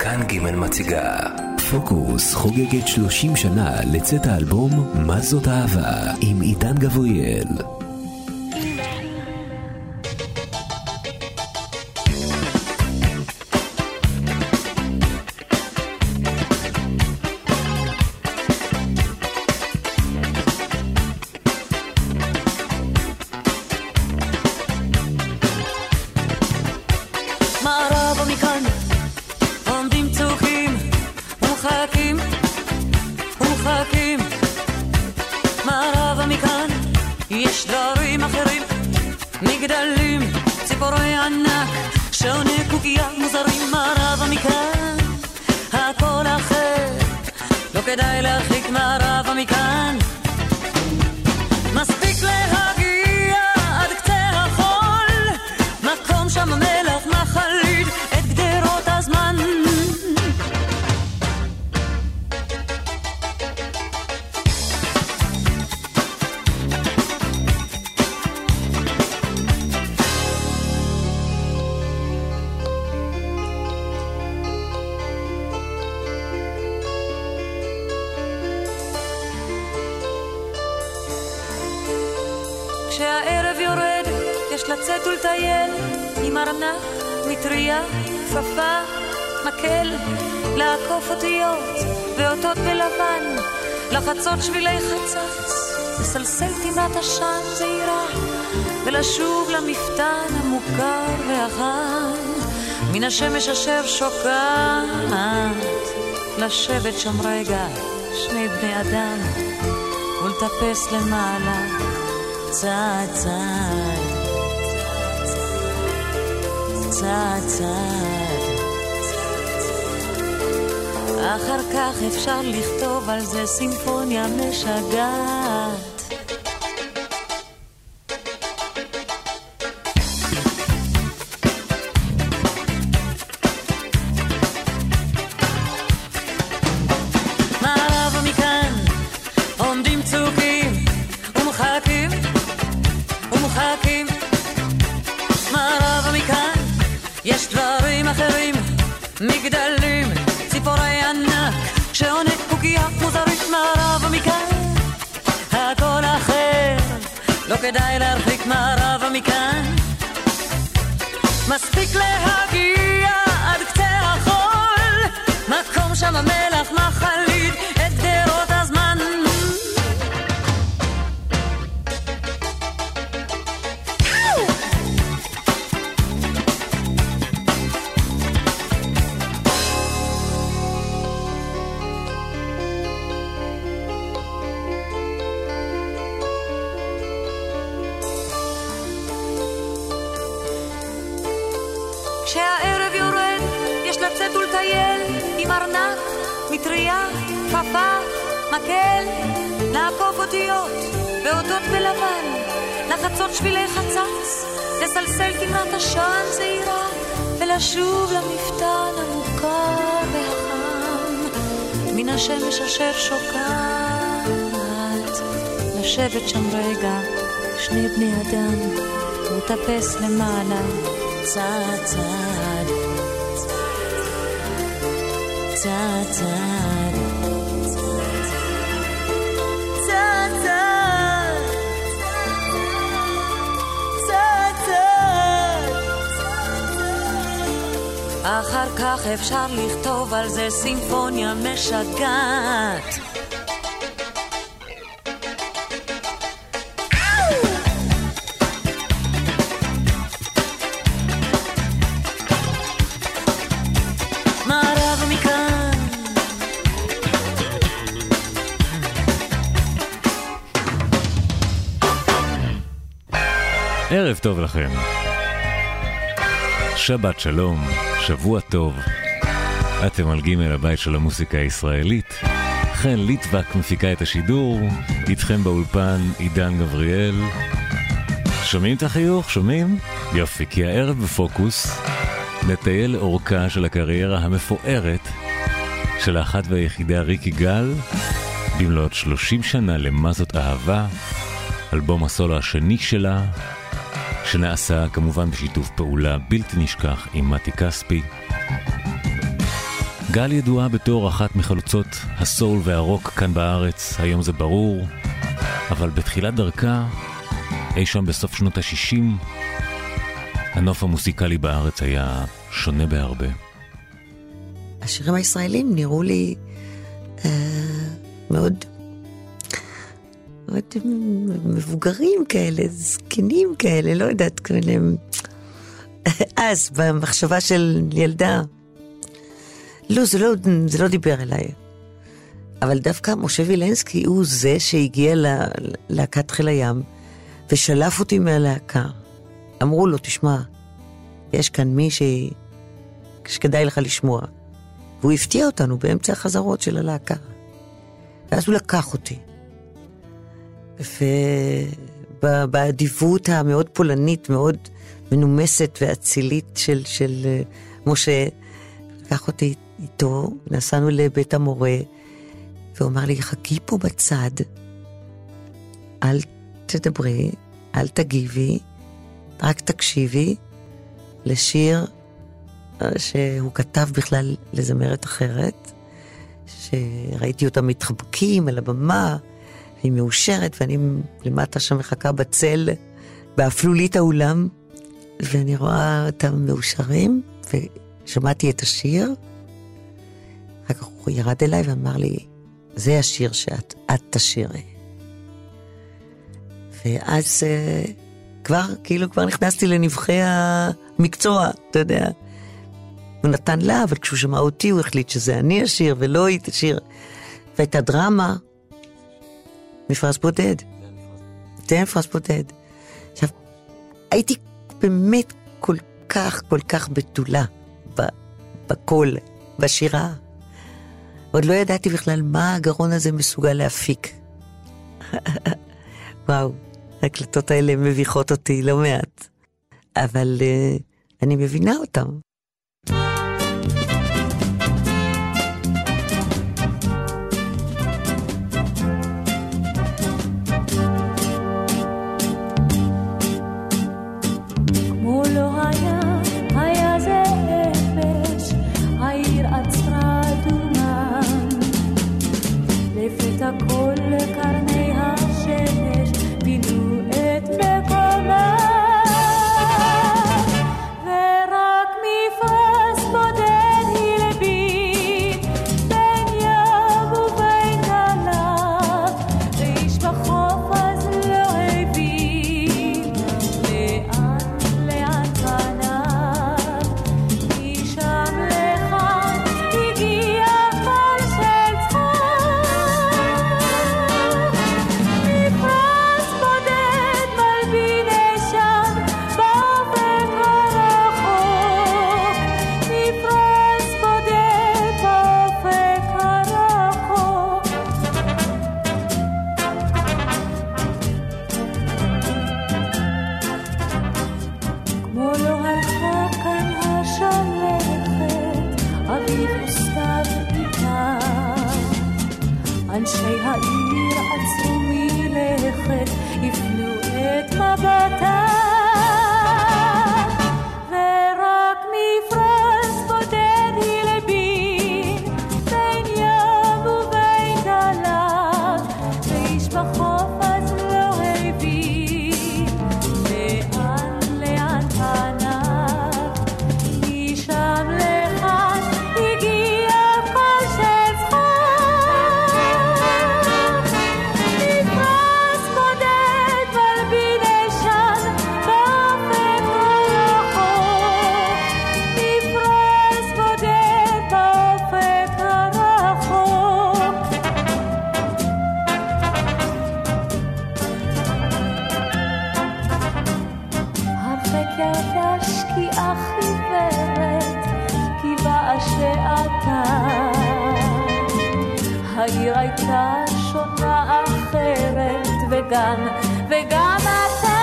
כאן ג' מציגה פוקוס חוגגת 30 שנה לצאת האלבום מה זאת אהבה עם עידן גבריאל. כשהערב יורד יש לצאת ולטייל עם ארנק, מטריה, כפפה, מקל, לעקוף אותיות ואותות בלבן, לחצות שבילי חצץ, לסלסל תימת עשן זהירה ולשוב למפתן המוכר והחם מן השמש אשר שוקעת, לשבת שם רגע שני בני אדם ולטפס למעלה צעד צעד צעד צעד. אחר כך אפשר לכתוב על זה סימפוניה משגעת. מערב מכאן עומדים צוקים ומחכים ומוחקים, מערב מכאן יש דברים אחרים, מגדלים, ציפורי ענק שעונק קוקיה מוזרית. מערב מכאן הכל אחר, לא כדאי להרחיק. מערב מכאן מספיק להגיע עד קצה החול, מקום שם המלח מחליט את גדרות הזמן. כשהערב יורד יש לצאת ולטייל עם ארנק, מטריה, כפפה, מקל, לעקוף אותיות ואותות בלבן, לחצות שבילי חצץ, לסלסל תמרת עשן זהירה ולשוב למפתן המוכר והחם מן השמש אשר שוקעת, לשבת שם רגע שני בני אדם ולטפס למעלה צעד צעד צעד צעד צעד צעד צעד. אחר כך אפשר לכתוב על זה סימפוניה משגעת. ערב טוב לכם, שבת שלום, שבוע טוב. אתם על ג' הבית של המוסיקה הישראלית. חן ליטבק מפיקה את השידור, איתכם באולפן עידן גבריאל. שומעים את החיוך? שומעים? יופי, כי הערב בפוקוס נטייל לאורכה של הקריירה המפוארת של האחת והיחידה ריקי גל במלאות 30 שנה למה זאת אהבה, אלבום הסולו השני שלה, שנעשה כמובן בשיתוף פעולה בלתי נשכח עם מתי כספי. גל ידועה בתור אחת מחלוצות הסול והרוק כאן בארץ, היום זה ברור, אבל בתחילת דרכה, אי שם בסוף שנות ה-60, הנוף המוסיקלי בארץ היה שונה בהרבה. השירים הישראלים נראו לי מאוד מבוגרים כאלה, זקנים כאלה, לא יודעת, כאלה. אז, במחשבה של ילדה, לא, זה לא דיבר אליי. אבל דווקא משה וילנסקי הוא זה שהגיע ללהקת חיל הים, ושלף אותי מהלהקה. אמרו לו, תשמע, יש כאן מי שכדאי לך לשמוע. והוא הפתיע אותנו באמצע החזרות של הלהקה. ואז הוא לקח אותי. ובאדיבות המאוד פולנית, מאוד מנומסת ואצילית של משה, לקח אותי איתו, נסענו לבית המורה, והוא אמר לי, חכי פה בצד, אל תדברי, אל תגיבי, רק תקשיבי לשיר שהוא כתב בכלל לזמרת אחרת, שראיתי אותם מתחבקים על הבמה, והיא מאושרת, ואני למטה שם מחכה בצל, באפלולית האולם, ואני רואה אותם מאושרים, ושמעתי את השיר, אחר כך הוא ירד אליי ואמר לי, זה השיר שאת תשירי. ואז כבר נכנסתי לנבחי המקצוע, אתה יודע. הוא נתן לה, אבל כשהוא שמע אותי, הוא החליט שזה אני השיר, ולא היא תשיר. והייתה דרמה, מפרש בודד. זה מפרש בודד. עכשיו, הייתי באמת כל כך בתולה בקול, בשירה. עוד לא ידעתי בכלל מה הגרון הזה מסוגל להפיק. וואו, ההקלטות האלה מביכות אותי לא מעט. אבל אני מבינה אותם. כל קרני השמש פינו את מקומה ורק מפרש בודד היא לבין בין ים ובין גליו ואיש בחוף אז לא הבין לאן פניו משם לכאן הגיע קול של צחוק אנשי העיר עצרו מלכת, הפנו את מבטם, ורק מפרש בודד היא לבין, בין ים ובין גליו, ואיש בחוף אז לא הבין, לאן פניו, משם לכאן הגיע קול של צחוק. העיר הייתה שונה אחרת וגם אתה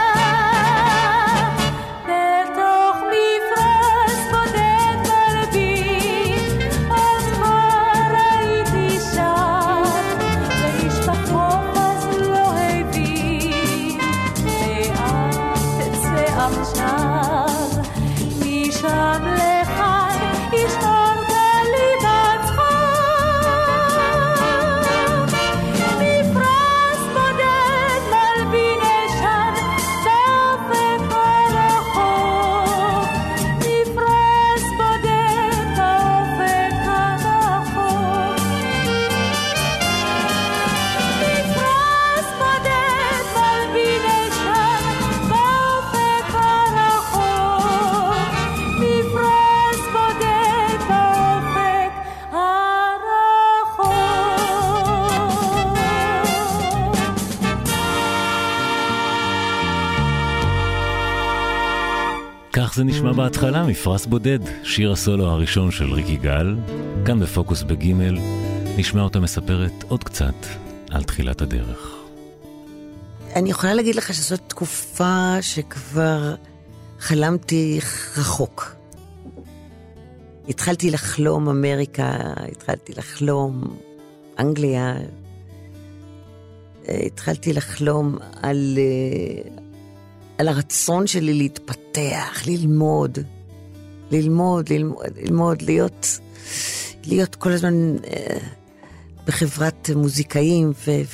בתוך מפרש בודד מלבין אז כבר הייתי שם ואיש בחוף אז לא הבין לאן תצא עכשיו משם לכאן ישמור גלי כך זה נשמע בהתחלה, מפרס בודד, שיר הסולו הראשון של ריקי גל. כאן בפוקוס בגימל נשמע אותה מספרת עוד קצת על תחילת הדרך. אני יכולה להגיד לך שזאת תקופה שכבר חלמתי רחוק. התחלתי לחלום אמריקה, התחלתי לחלום אנגליה, התחלתי לחלום על הרצון שלי להתפתח, ללמוד, להיות כל הזמן בחברת מוזיקאים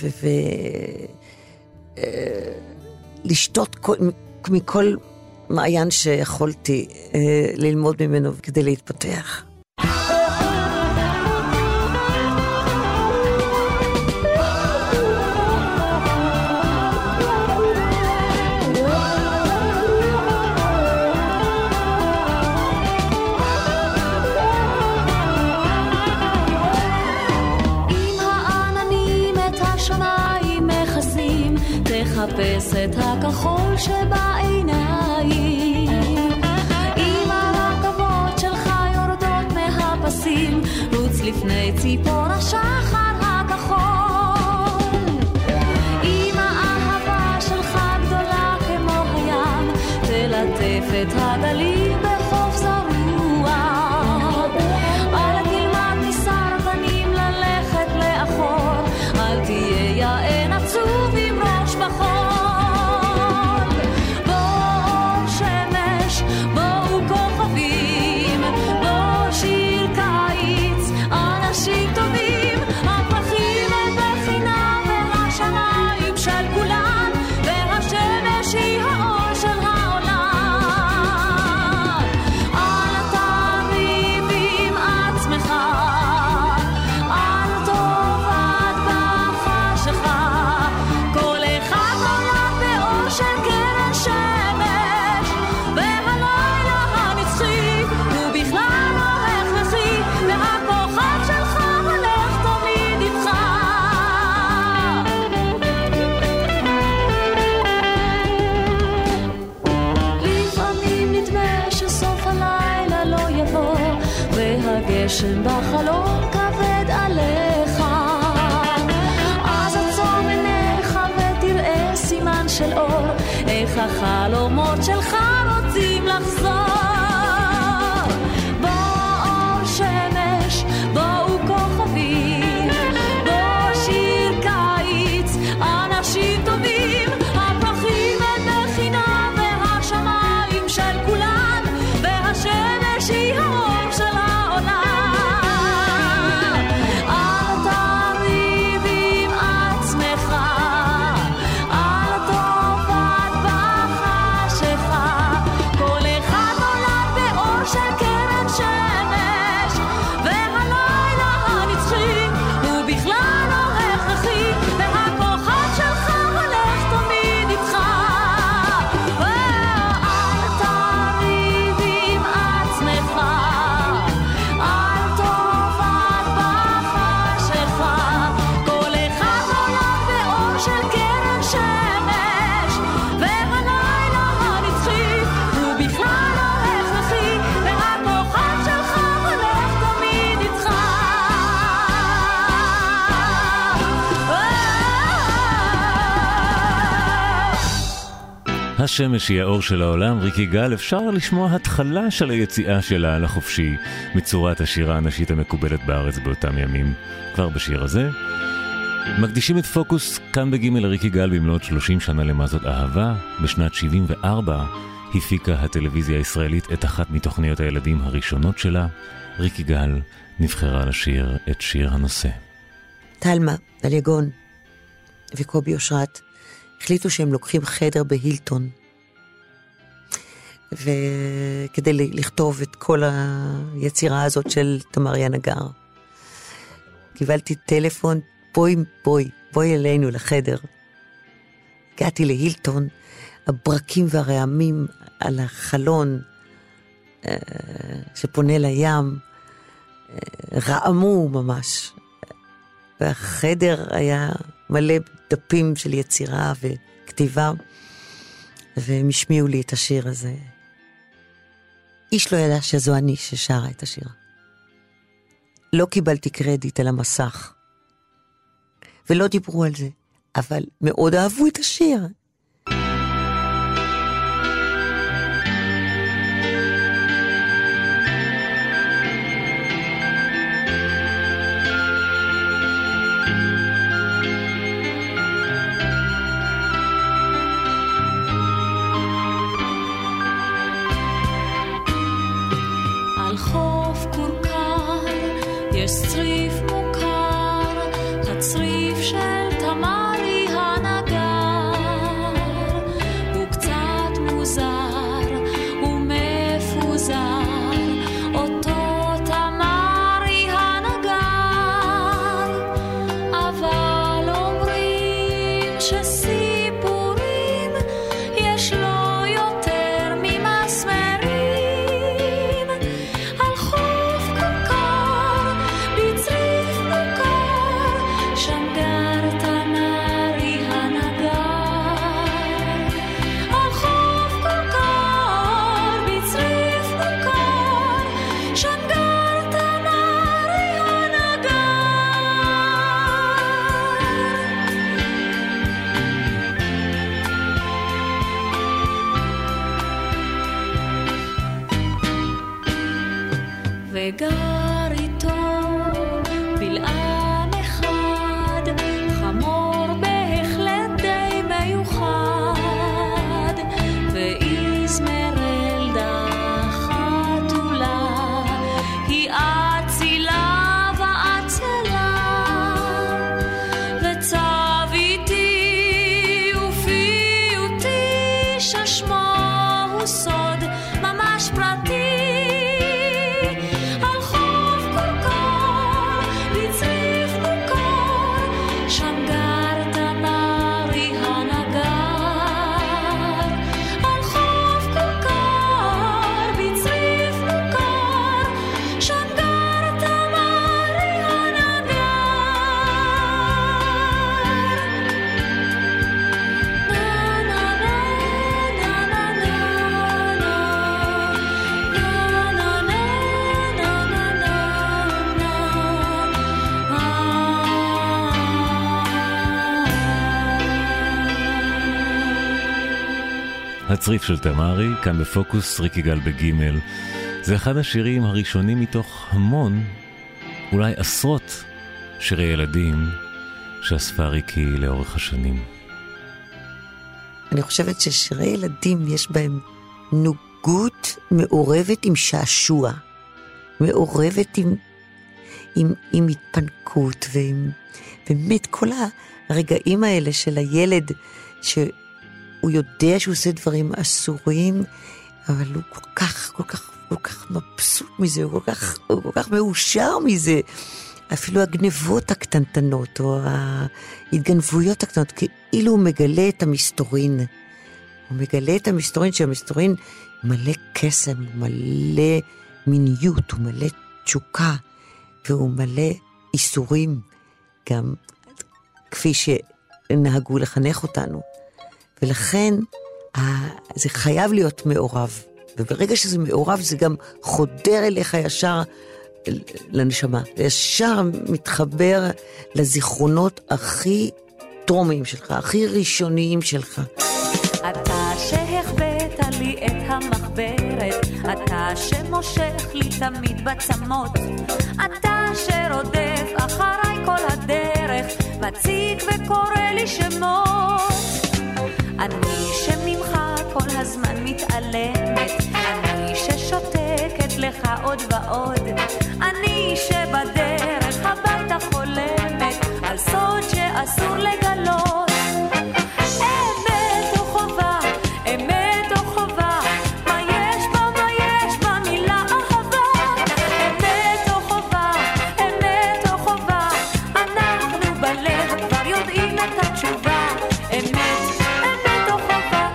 לשתות מכל מעיין שיכולתי ללמוד ממנו כדי להתפתח. חפש את הכחול שבעיניים, עם הרכבות שלך יורדות מהפסים, רוץ לפני ציפור השחר הכחול, עם האהבה שלך גדולה כמו הים, תלטף את הגלים בחוף זרוע, אל תלמד מסרטנים ללכת לאחור, אל תהיה יען עצוב עם ראש בחור. גשם בחלום כבד עליך, אז עצום עיניך ותראה סימן של אור, איך החלומות שלך רוצים לחזור. בואו שמש, בואו כוכבים, בואו שיר קיץ, אנשים טובים, הפרחים את מכינה והשמיים של כולם, והשמש היא האור של העולם. השמש היא האור של העולם, ריקי גל. אפשר לשמוע התחלה של היציאה שלה לחופשי מצורת השירה הנשית המקובלת בארץ באותם ימים. כבר בשיר הזה מקדישים את פוקוס כאן בגימל לריקי גל במלאות 30 שנה למה זאת אהבה. בשנת 74 הפיקה הטלוויזיה הישראלית את אחת מתוכניות הילדים הראשונות שלה. ריקי גל נבחרה לשיר את שיר הנושא. תלמה, דליגון וקובי אושרת החליטו שהם לוקחים חדר בהילטון, וכדי לכתוב את כל היצירה הזאת של תמר ינגר. קיבלתי טלפון, בואי אלינו לחדר. הגעתי להילטון, הברקים והרעמים על החלון שפונה לים, רעמו ממש. והחדר היה מלא דפים של יצירה וכתיבה, והם השמיעו לי את השיר הזה. איש לא ידע שזו אני ששרה את השיר. לא קיבלתי קרדיט על המסך, ולא דיברו על זה, אבל מאוד אהבו את השיר. יש צריף מוכר, הצריף של תמרי הנגר, הוא קצת מוזר ומפוזר, אותו תמרי הנגר, אבל אומרים שסיפורים יש לו יותר ממסמרים, על חוף קוקר בצריף מוכר, שם גר תמרי הנגר, על חוף קוקר בצריף מוכר, שם גר תמרי הנגר. וגר איתו בלעם אחד, חמור בהחלט די מיוחד, ואיזמרלדה חתולה, היא אצילה ואצלה, וצב איתי ופיוטי ששמו הוא סוד ממש פרטי, על חוף קוקר בצריף מוכר, שם גר תמרי הנגר, על חוף קוקר בצריף מוכר, שם גר תמרי הנגר. נה נה נה נה נה הצריף של תמרי, כאן בפוקוס, ריק יגאל בגימל. זה אחד השירים הראשונים מתוך המון, אולי עשרות שירי ילדים שאספה ריקי לאורך השנים. אני חושבת ששירי ילדים יש בהם נוגות מעורבת עם שעשוע, מעורבת עם התפנקות, ועם באמת כל הרגעים האלה של הילד שהוא יודע שהוא עושה דברים אסורים, אבל הוא כל כך מבסוט מזה, הוא כל כך מאושר מזה. אפילו הגנבות הקטנטנות, או ההתגנבויות הקטנות, כאילו הוא מגלה את המסתורין. הוא מגלה את המסתורין, שהמסתורין מלא קסם, הוא מלא מיניות, הוא מלא תשוקה, והוא מלא איסורים, גם כפי שנהגו לחנך אותנו. ולכן זה חייב להיות מעורב, וברגע שזה מעורב זה גם חודר אליך ישר לנשמה, ישר מתחבר לזיכרונות הכי טרומיים שלך, הכי ראשוניים שלך. אתה שהחבאת לי את המחברת, אתה שמושך לי תמיד בצמות, אתה שרודף אחריי כל הדרך, מציג וקורא לי שמות. אני שממך כל הזמן מתעלמת, אני ששותקת לך עוד ועוד, אני שבדרך הביתה חולמת על סוד שאסור לגלות. אמת או חובה, אמת או חובה, מה יש בה מילה אהבה. אמת או חובה, אמת או חובה, אנחנו בלב כבר יודעים את התשובה. אמת או חובה.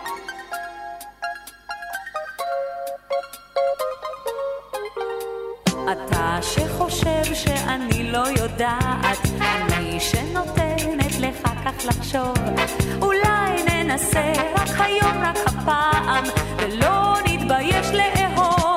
אתה שחושב שאני לא יודעת, אני שנותנת לך כך לחשוב, אולי ננסה רק היום, רק הפעם, ולא נתבייש לאהוב.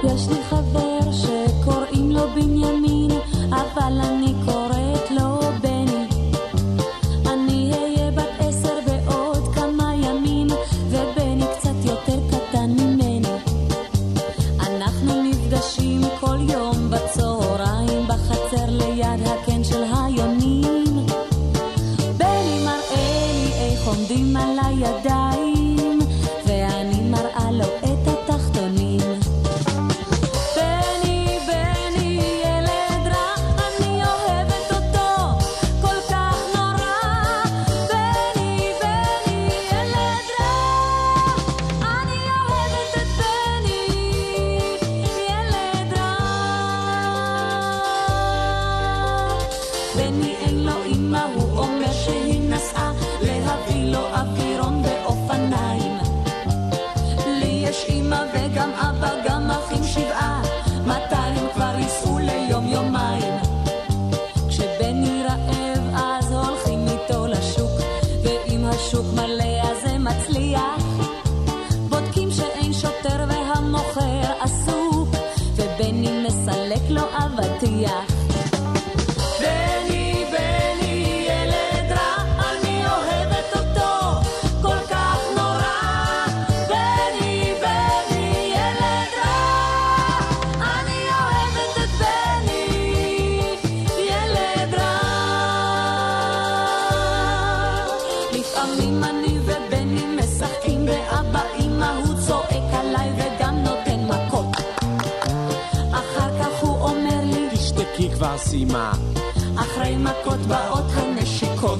יש לי חבר שקוראים לו בנימין, אבל אני קוראת לו בני. אני אהיה בת 10 בעוד כמה ימים, ובני קצת יותר קטן ממני. אנחנו נפגשים כל יום בצהריים בחצר ליד הקן של היונים. בני מראה לי איך עומדים על הידיים, ואני מראה לו את התחתונים. בני, בני, ילד רע, אני אוהבת אותו כל כך נורא. בני, בני, ילד רע, אני אוהבת את בני, ילד רע. בני אין לו אמא, הוא אומר שהיא נסעה להביא לו אווירון באופניים. לי יש אמא וגם אבא, גם אחים 7, 200 כבר ייסעו ליום יומיים. כשבני רעב אז הולכים איתו לשוק, ואם השוק מלא אז זה מצליח. בודקים שאין שוטר והמוכר עסוק, ובני מסלק לו אבטיח. בני, בני, ילד רע, אני אוהבת אותו כל כך נורא. בני, בני, ילד רע, אני אוהבת את בני, ילד רע. לפעמים אני ובני משחקים באבא אמא, הוא צועק עליי וגם נותן מכות. אחר כך הוא אומר לי, תשתקי כבר סיימה. אחרי מכות באות הנשיקות.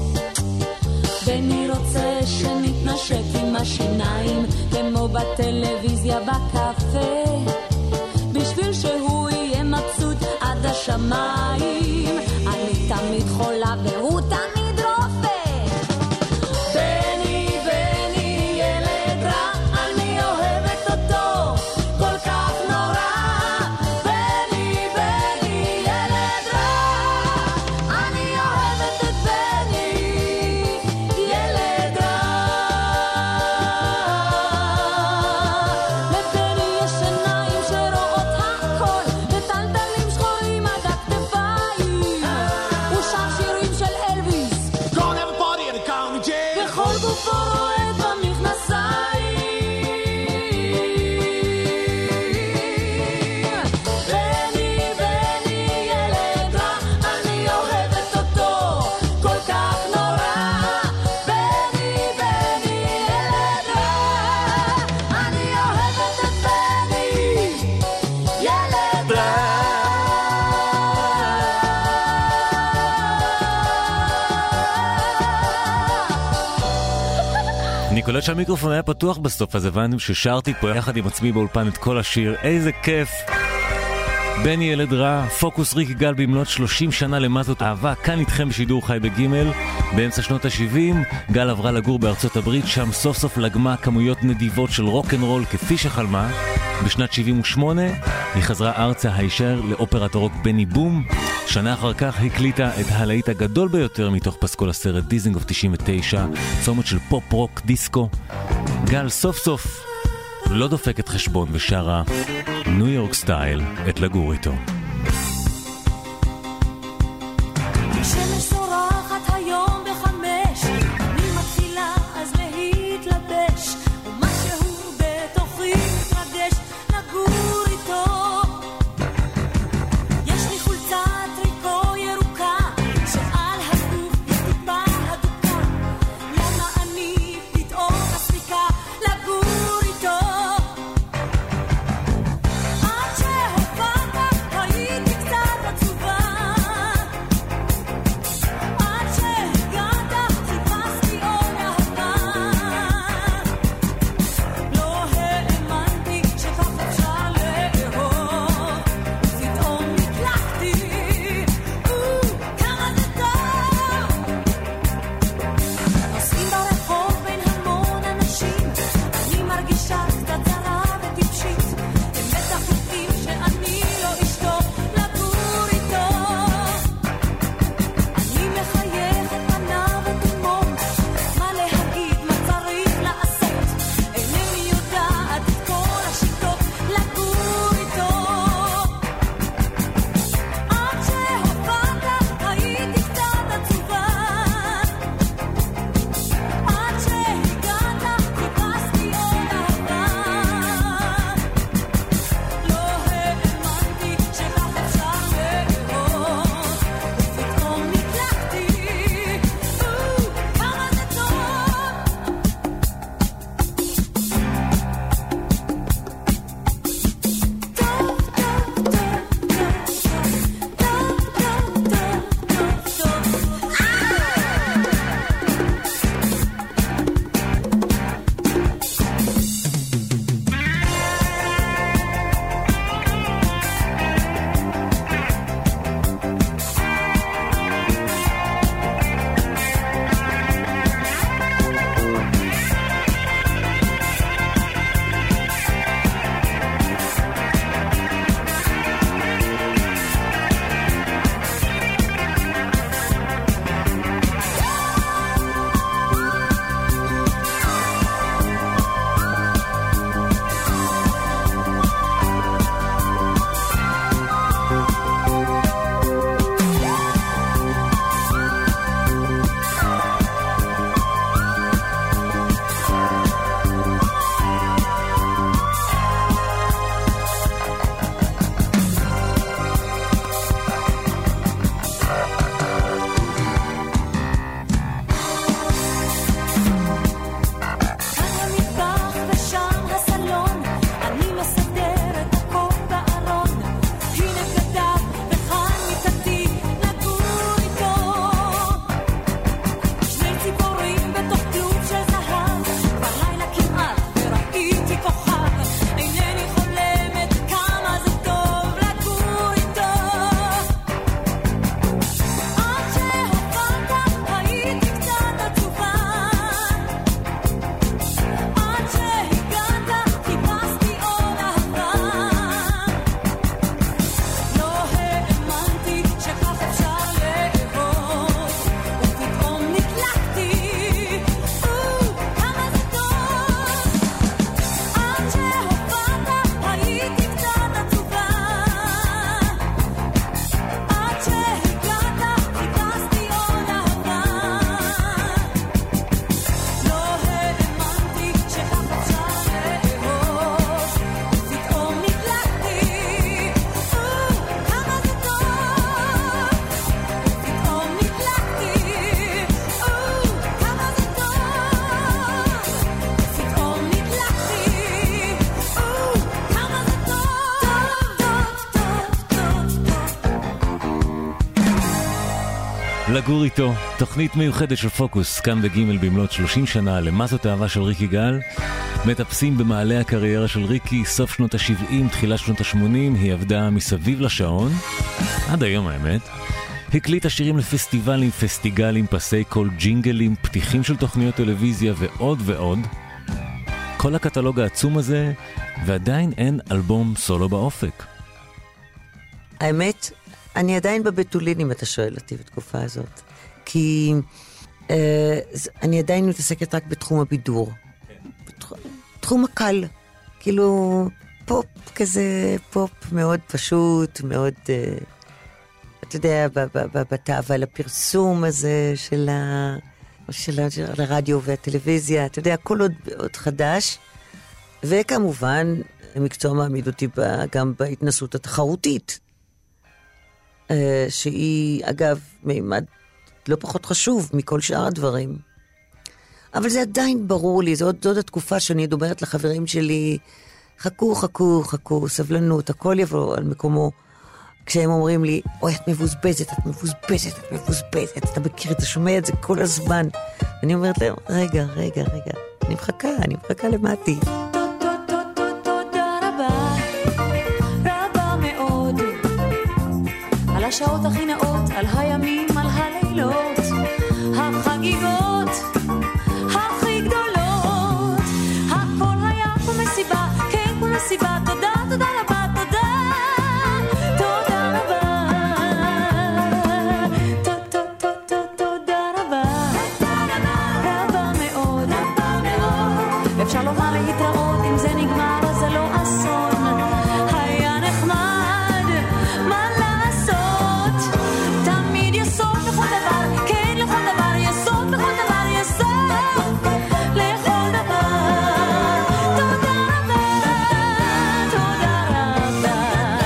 בני רוצה שנתנשק עם השיניים, כמו בטלוויזיה בקפה, בשביל שהוא יהיה מבסוט עד השמיים. אני תמיד חולה והוא תמיד רופא. בני, בני, ילד רע, אני אוהבת אותו כל כך נורא. בני, בני, ילד רע, אני אוהבת את בני, ילד רע. לבני יש עיניים שרואות הכל, וטלטלים שחורים עד הכתפיים. הוא שר שירים של אלוויס, Don't have a party at the county jail. וכל גופו רועד במכנסיים. בני, בני, ילד רע, אני אוהבת אותו כל כך נורא. בני, בני, ילד רע, אני אוהבת את בני, ילד רע. אני קולט שהמיקרופון היה פתוח בסוף, אז הבנתם ששרתי פה יחד עם עצמי באולפן את כל השיר. איזה כיף. בני ילד רע, פוקוס ריק גל במלאת 30 שנה למה זאת אהבה, כאן איתכם בשידור חי בגימל. באמצע שנות ה-70 גל עברה לגור בארצות הברית, שם סוף סוף לגמה כמויות נדיבות של רוק'נ'רול כפי שחלמה. בשנת 78 היא חזרה ארצה הישר לאופרת הרוק בני בום. שנה אחר כך הקליטה את הלהיט הגדול ביותר מתוך פסקול הסרט דיזינגוף 99, צומת של פופ רוק דיסקו. גל סוף סוף לא דופקת חשבון ושרה ניו יורק סטייל את לגור איתו. שמש זורחת היום ב5, אני מתחילה אז להתלבש, ומשהו בתוכי מתרגש לגור איתו. יש לי חולצת טריקו ירוקה, שעל הגוף יש טיפה הדוקה. למה אני פתאום מספיקה לגור איתו? עד שהופעת היית לגור איתו, תוכנית מיוחדת של פוקוס, כאן בגימל במלאת 30 שנה למה זאת אהבה של ריקי גל. מטפסים במעלה הקריירה של ריקי, סוף שנות ה-70, תחילת שנות ה-80, היא עבדה מסביב לשעון, עד היום האמת. הקליטה שירים לפסטיבלים, פסטיגלים, פסי קול, ג'ינגלים, פתיחים של תוכניות טלוויזיה ועוד ועוד. כל הקטלוג העצום הזה, ועדיין אין אלבום סולו באופק. האמת, אני עדיין בבתולין, אם אתה שואל אותי בתקופה הזאת. כי אני עדיין מתעסקת רק בתחום הבידור. תחום הקל. כאילו פופ כזה, פופ מאוד פשוט, מאוד, אתה יודע, בתאווה לפרסום הזה של הרדיו והטלוויזיה, אתה יודע, הכל עוד חדש. וכמובן, המקצוע מעמיד אותי גם בהתנסות התחרותית. שהיא, אגב, מימד לא פחות חשוב מכל שאר הדברים. אבל זה עדיין ברור לי, זאת התקופה שאני אומרת לחברים שלי, חכו, חכו, חכו, סבלנות, הכל יבוא על מקומו. כשהם אומרים לי, אוי, את מבוזבזת, את מבוזבזת, את מבוזבזת, אתה מכיר, אתה שומע את זה כל הזמן. אני אומרת להם, רגע, אני מחכה למתי. על השעות הכי נאות, על הימים, על הלילות, החגיגות הכי גדולות, הכל היה כמו מסיבה, כן כמו מסיבה, תודה, תודה רבה, תודה, תודה רבה, תודה רבה, רבה מאוד, אפשר לומר להתראות, אם זה נגמר אז זה לא אסון, היה נחמד, מה לעשות, תמיד יסוד לכל דבר, כן לכל דבר, יסוד לכל דבר, יסוד לכל דבר, תודה רבה, תודה רבה,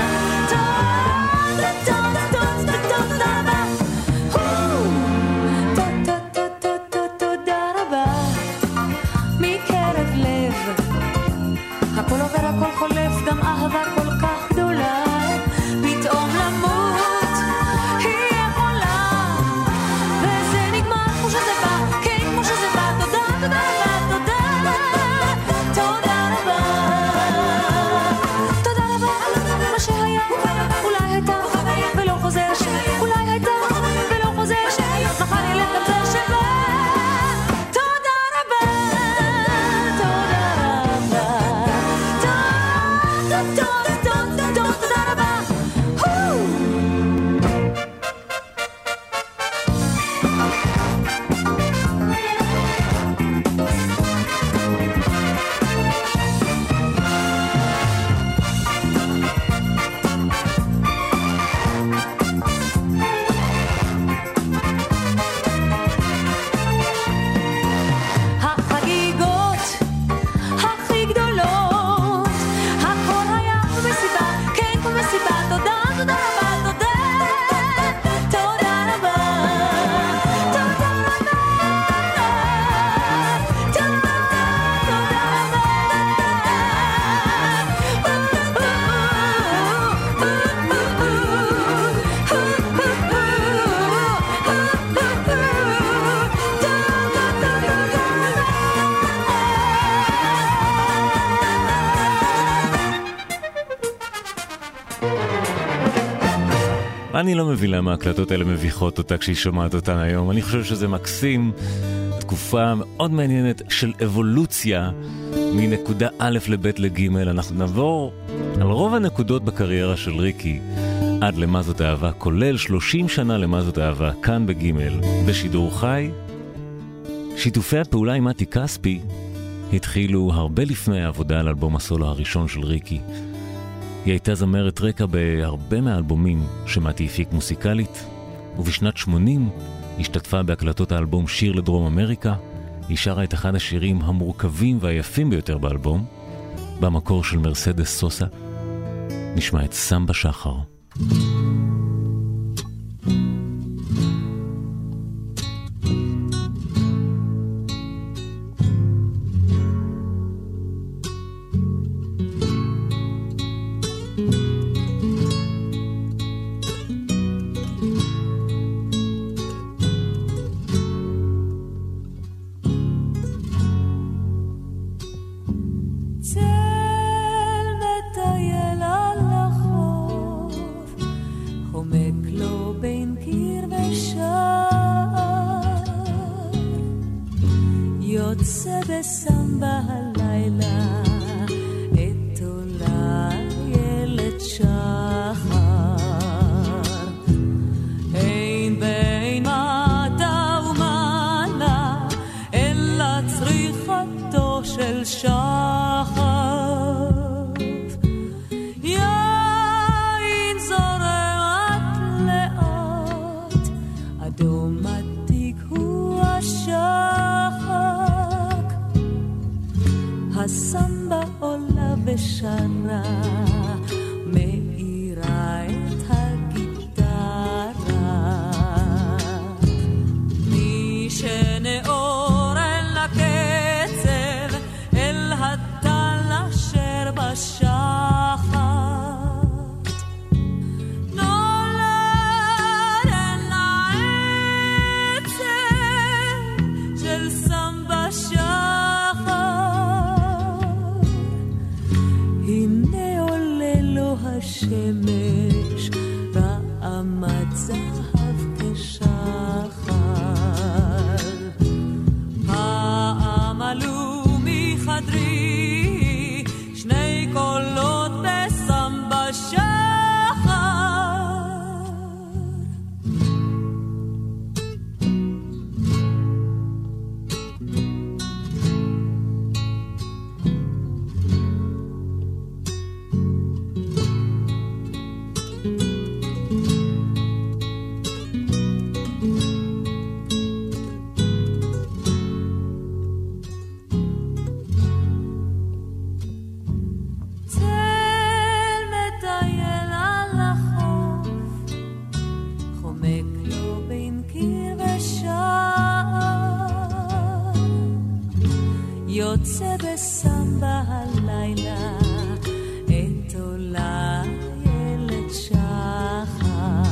תודה רבה, מקרב לב, הכל עובר, הכל חולף, גם אהבה כל כך גדולה, פתאום למות היא יכולה, וזה נגמר כמו שזה בא, כן כמו שזה בא, תודה, תודה רבה, תודה, תודה רבה, תודה רבה, מה שהיה, אולי הייתה, ולא חוזר, אולי הייתה, ולא חוזר, מחר ילך גם זה שווה, תודה רבה, תודה רבה, תודה רבה, החגיגות הכי גדולות, הכל היה כמו מסיבה, כן כמו מסיבה, תודה, תודה רבה, תודה, תודה רבה, תודה רבה, אני לא מבין למה ההקלטות האלה מביכות אותה כשהיא שומעת אותן היום. אני חושב שזה מקסים, תקופה מאוד מעניינת של אבולוציה מנקודה א' לב' לג'. אנחנו נעבור על רוב הנקודות בקריירה של ריקי עד למה זאת אהבה, כולל 30 שנה למה זאת אהבה, כאן בג' בשידור חי. שיתופי הפעולה עם מתי כספי התחילו הרבה לפני העבודה על אלבום הסולו הראשון של ריקי. היא הייתה זמרת רקע בהרבה מהאלבומים שמתי הפיק מוסיקלית, ובשנת 80 השתתפה בהקלטות האלבום שיר לדרום אמריקה. היא שרה את אחד השירים המורכבים והיפים ביותר באלבום, במקור של מרסדס סוסה. נשמע את סמבה שחר. הסמבה עולה ושרה, מאירה את הגיטרה. מי שנאור אל הקצב, אל הטל אשר בשחת, נולד אל העצב של סמבה שחר. הנה עולה לו השמש, רעמת זהב כשחר. פעם עלו מחדרי שני קולות בסמבה שחר. יוצא בסמבה הלילה, את עולה ילד שחר.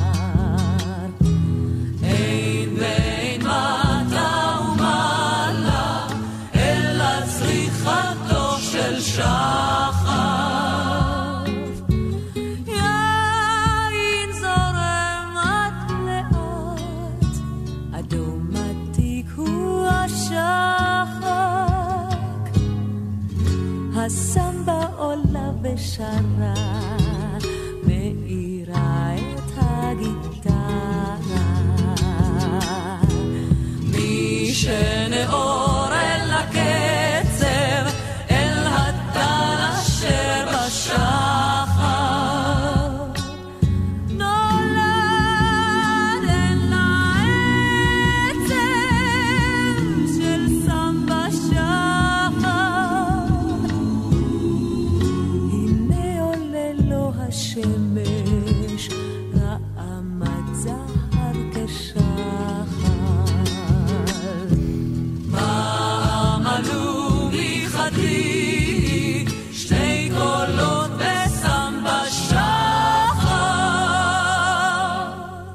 אין ואין מטה ומעלה, אלא צריכתו של שחר. יין זורם עד לאט, אדום עתיק הוא השחר. הסמבה עולה ושרה, מאירה את הגיטרה. מי שנאור אל הקצב, אל הטל אשר בשחר, נולד אל העצב של סמבה שחר. הנה עולה לו השמש, רעמת זהב כשחר. פעם עלו מחדרי שני קולות בסמבה שחר.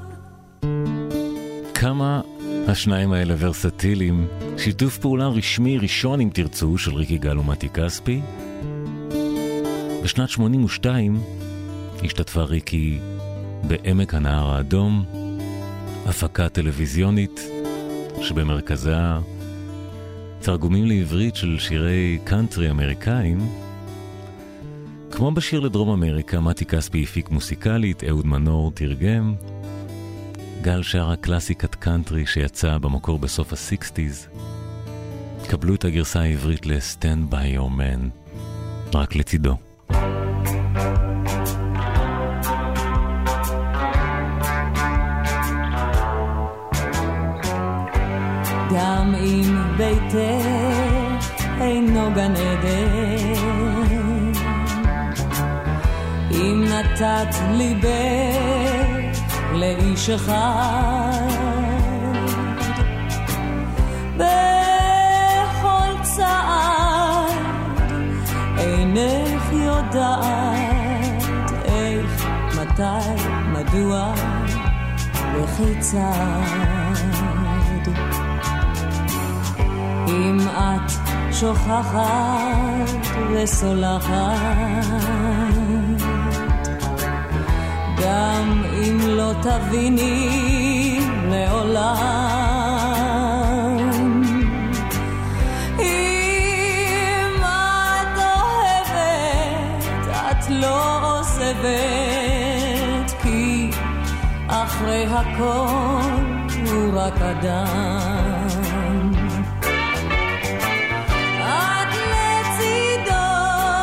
כמה השניים האלה ורסטיליים, שיתוף פעולה רשמי ראשון אם תרצו של ריק יגאל ומתי כספי. בשנת 82 השתתפה ריקי בעמק הנהר האדום, הפקה טלוויזיונית שבמרכזה תרגומים לעברית של שירי קאנטרי אמריקאים. כמו בשיר לדרום אמריקה, מתי כספי הפיק מוסיקלית, אהוד מנור תרגם, גל שרה קלאסיקת קאנטרי שיצא במקור בסוף ה-60s. קבלו את הגרסה העברית ל-Stand by your man, רק לצידו. גם אם ביתך אינו גן עדן, אם נתת ליבך לאיש אחד, בכל צעד אינך יודעת איך, מתי, מדוע וכיצד. אם את שוכחת וסולחת, גם אם לא תביני לעולם, אם את אוהבת את לא עוזבת, כי אחרי הכל הוא רק אדם. את לצידו,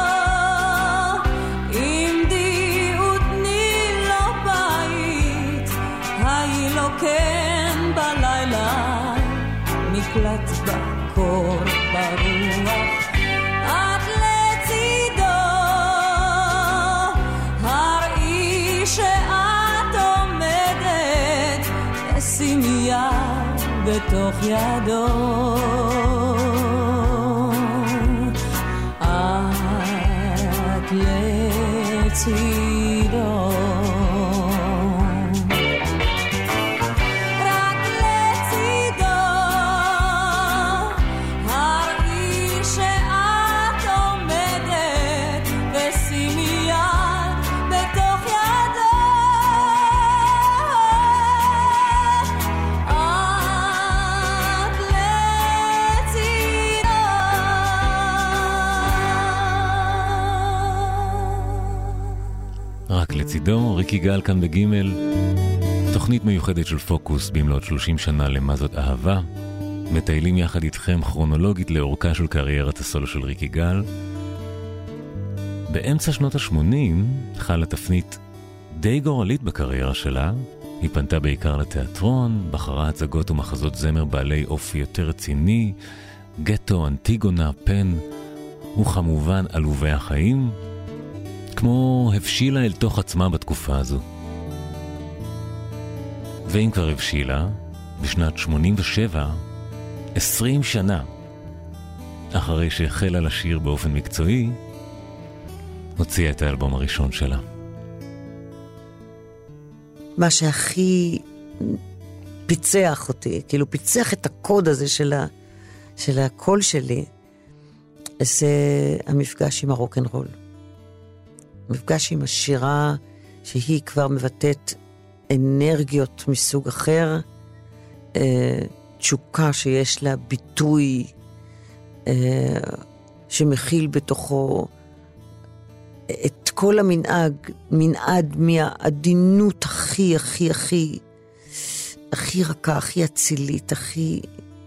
עמדי ותני לו בית, היי לו כן בלילה, מקלט בקור ברוח. את לצידו, בתוך ידו. את לצידו. לצידו, ריק יגאל כאן בגימל, תוכנית מיוחדת של פוקוס במלאות 30 שנה למה זאת אהבה. מטיילים יחד איתכם כרונולוגית לאורכה של קריירת הסולו של ריק יגאל. באמצע שנות ה-80 חלה תפנית די גורלית בקריירה שלה. היא פנתה בעיקר לתיאטרון, בחרה הצגות ומחזות זמר בעלי אופי יותר רציני, גטו, אנטיגונה, פן, וכמובן עלובי החיים, כמו הבשילה אל תוך עצמה בתקופה הזו. ואם כבר הבשילה, בשנת 87, 20 שנה אחרי שהחלה לשיר באופן מקצועי, הוציאה את האלבום הראשון שלה. מה שהכי פיצח אותי, כאילו פיצח את הקוד הזה של הקול שלי, זה המפגש עם הרוק'נ'רול. מפגש עם השירה שהיא כבר מבטאת אנרגיות מסוג אחר, תשוקה שיש לה ביטוי שמכיל בתוכו את כל מנעד מהעדינות הכי רכה, הכי אצילית, הכי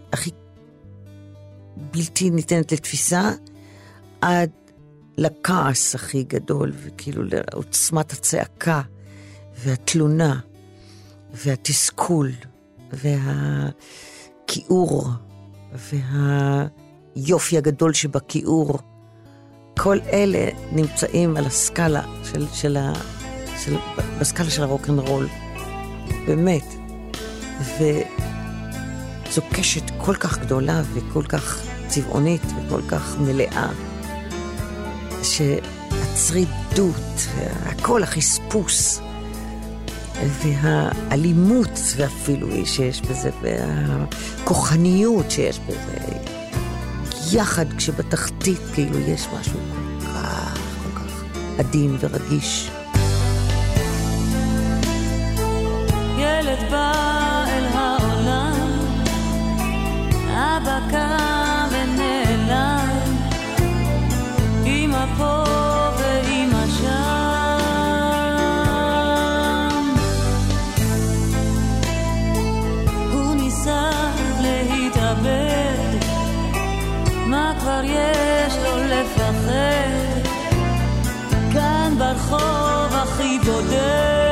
בלתי ניתנת לתפיסה, עד לכעס הכי גדול, וכאילו לעוצמת הצעקה, והתלונה, והתסכול, והכיעור, והיופי הגדול שבכיעור. כל אלה נמצאים על הסקאלה בסקאלה של הרוק'נ'רול. באמת. וזו קשת כל כך גדולה, וכל כך צבעונית, וכל כך מלאה, שהצרידות, והכל, החספוס, והאלימות, ואפילו שיש בזה, והכוחניות שיש בזה, יחד כשבתחתית כאילו יש משהו כל כך עדין ורגיש. ילד בא אל העולם, אבא קם ונעלם, אמא פה ואמא שם. הוא ניסה להתאבד, מה כבר יש לו לפחד, כאן ברחוב הכי בודד.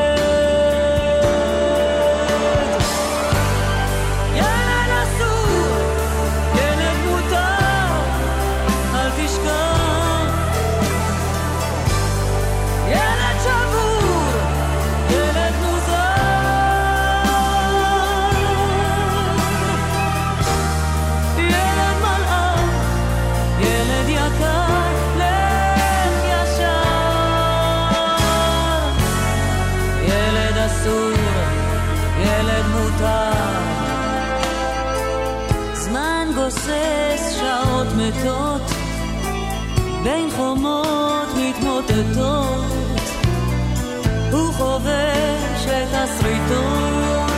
גוסס שעות מתות בין חומות מתמוטטות, הוא חובש את הסריטות,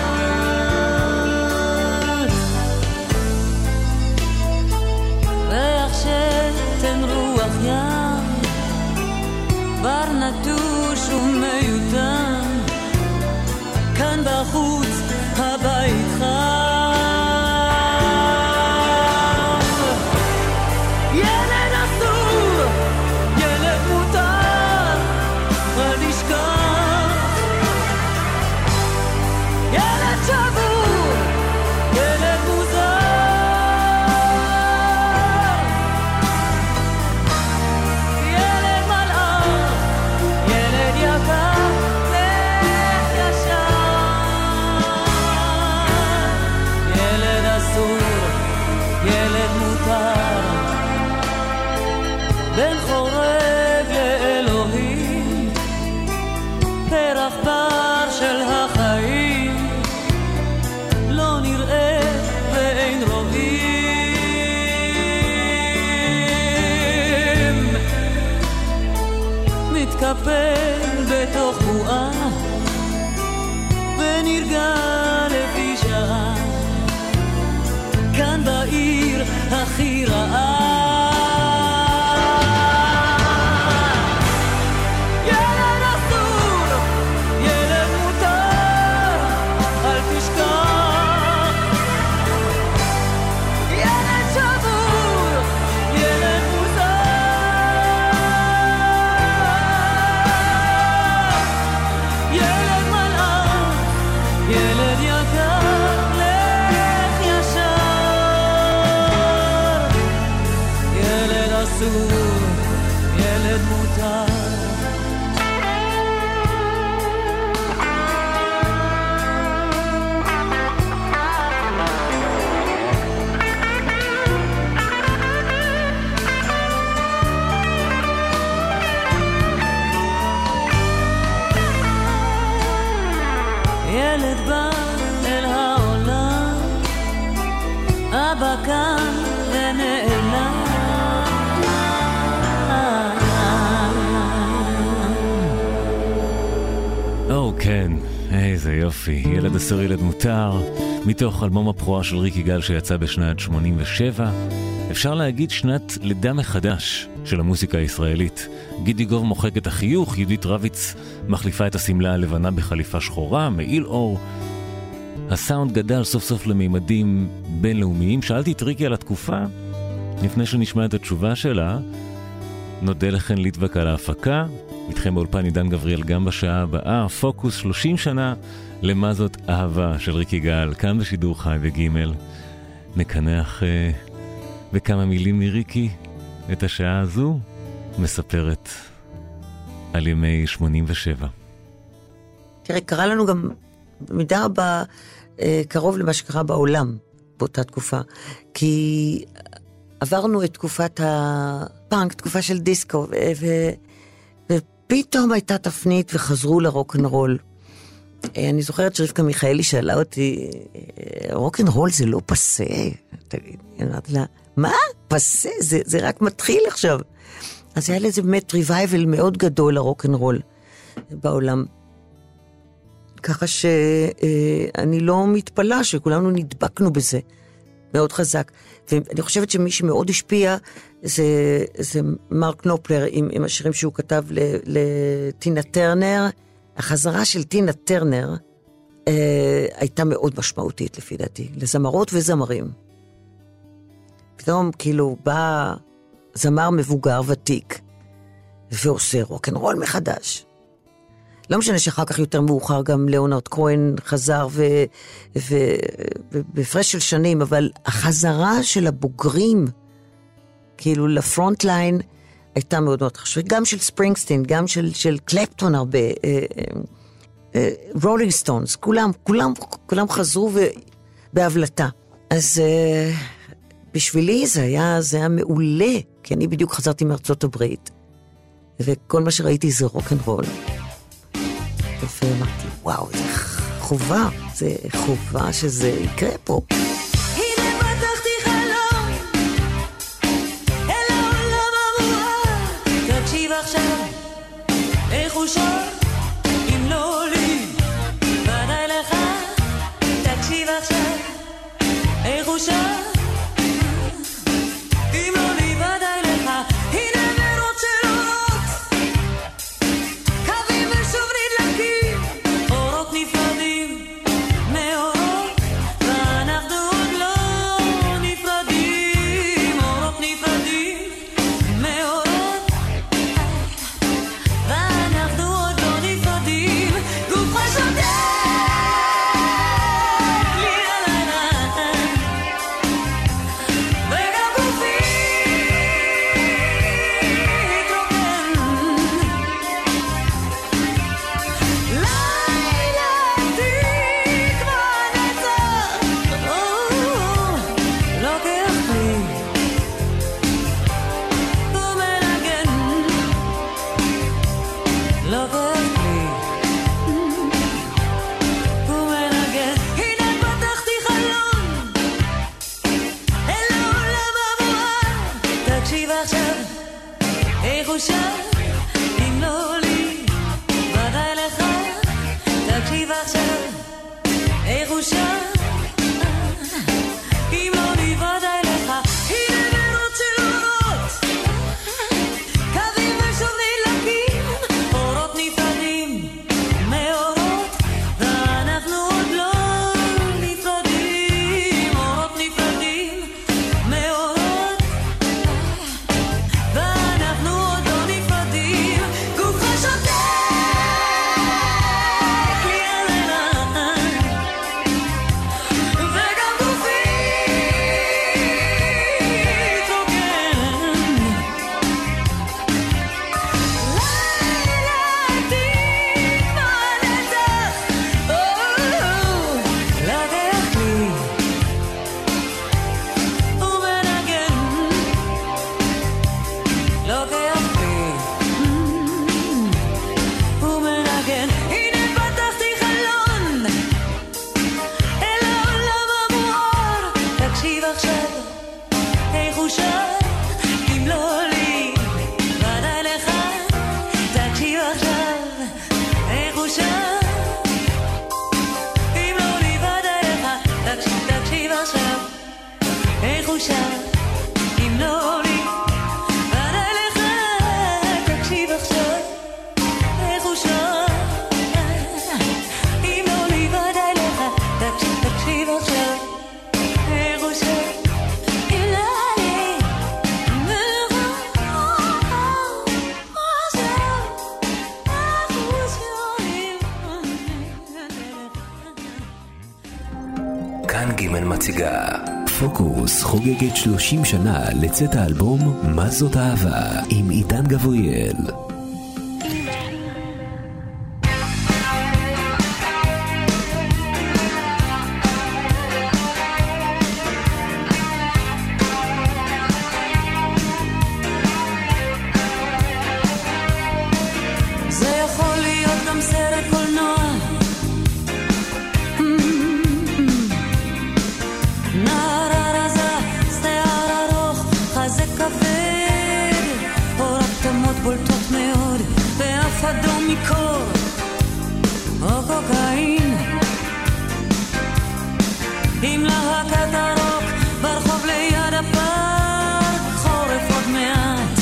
ריח שתן רוח ים כבר נטוש ומיותם, כאן בחוץ הבית חם, נופל בתוך בועה ונרגע לפי שעה כאן בעיר הכי רעה כאן ונעלם כן, איזה יופי. ילד אסור ילד מותר, מתוך אלבום הבכורה של ריק יגאל שיצא בשנת 87. אפשר להגיד שנת לידה מחדש של המוסיקה הישראלית. גידי גוב מוחק את החיוך, יהודית רביץ מחליפה את הסמלה הלבנה בחליפה שחורה, מעיל אור. הסאונד גדל סוף סוף לממדים בינלאומיים. שאלתי את ריקי על התקופה, לפני שנשמע את התשובה שלה. נודה לכן ליטבק על ההפקה. איתכם באולפן עידן גבריאל גם בשעה הבאה. פוקוס 30 שנה למה זאת אהבה של ריק יגאל, כאן בשידור חי וגימל. נקנח בכמה מילים מריקי את השעה הזו, מספרת על ימי 87. תראה, קרה לנו גם במידה רבה קרוב למה שקרה בעולם באותה תקופה, כי עברנו את תקופת הפאנק, תקופה של דיסקו, ופתאום הייתה תפנית וחזרו לרוק'נ'רול. אני זוכרת שרבקה מיכאלי שאלה אותי, רוק'נ'רול זה לא פסה? אני אמרתי לה, מה? פסה? זה רק מתחיל עכשיו. אז היה לזה באמת ריווייבל מאוד גדול לרוק'נ'רול בעולם. ככה שאני לא מתפלא שכולנו נדבקנו בזה מאוד חזק. ואני חושבת שמי שמאוד השפיע זה מרק נופלר עם השירים שהוא כתב לטינה טרנר. החזרה של טינה טרנר הייתה מאוד משמעותית לפי דעתי, לזמרות וזמרים. פתאום כאילו בא זמר מבוגר ותיק ועושה רוק'נ'רול מחדש. לא משנה שאחר כך יותר מאוחר גם ליאונרד כהן חזר בפרש של שנים, אבל החזרה של הבוגרים כאילו לפרונט ליין הייתה מאוד מאוד חשובה, גם של ספרינגסטין, גם של קלפטון הרבה, רולינג סטונס, כולם חזרו בהבלטה. אז בשבילי זה היה מעולה, כי אני בדיוק חזרתי מארצות הברית, וכל מה שראיתי זה רוק'נ'רול. ואמרתי, וואו, זה חובה שזה יקרה פה. הנה פתחתי חלום אל העולם המואר, תקשיב עכשיו איך הוא שר, אם לא לי ודאי לך, תקשיב עכשיו איך הוא שר, אם לא לי ודאי לך. הנה מרות של אורות, קווים ושוב נדלקים, אורות נפרדים מאורות, ואנחנו עוד לא נפרדים. אורות נפרדים מאורות, ואנחנו עוד לא נפרדים. גופך שותק לי על העיניים, וגם גופי התרוקן. לילה תקווה נצח, לוקח לי ומנגן, לוקח לי ומנגן. הנה פתחתי חלום אל העולם המואר, תקשיב עכשיו איך הוא שר, אם לא לי איך הוא שם? אם לא לבד עליך, תקשיב עכשיו. איך הוא שם? אם לא לבד עליך, תקשיב עכשיו. איך הוא שם? אם לא לבד עליך, תקשיב עכשיו. איך הוא שם? כאן ג' מציגה פוקוס חוגגת 30 שנה לצאת האלבום מה זאת אהבה עם עידן גבריאל. זה יכול להיות גם סרט קולנוע, נער רזה, שיער ארוך, חזה כבד, אורתמות בולטות מאוד, ואף אדום מקור, או קוקאין. עם להקת הרוק, ברחוב ליד הפארק, חורף עוד מעט.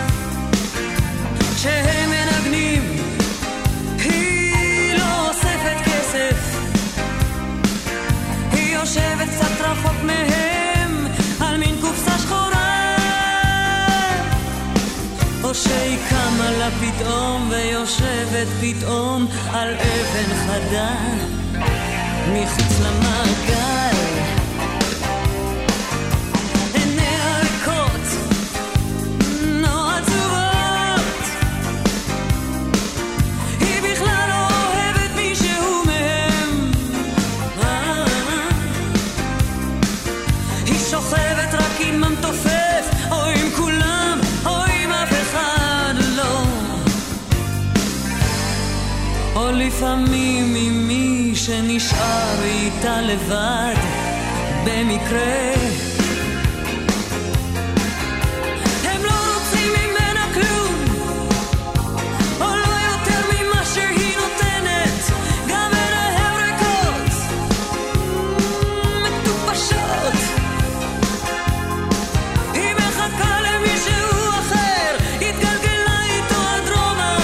כשהם מנגנים, היא לא אוספת כסף, היא יושבת קצת רחוק מהם על מין קופסה שחורה, או שהיא קמה לה פתאום ויושבת פתאום על אבן חדה מחוץ למעגל. עיניה ריקות, נורא עצובות, היא בכלל לא אוהבת מישהו מהם, היא שוכבת רק עם ממתופף, או עם כולם, או עם אף אחד לא, או לפעמים עם מי שנשאר איתה לבד במקרה. הם לא רוצים ממנה כלום, או לא יותר ממה שהיא נותנת, גם עיניה ריקות, מטופשות. היא מחכה למישהו אחר, התגלגלה איתו עד רומא,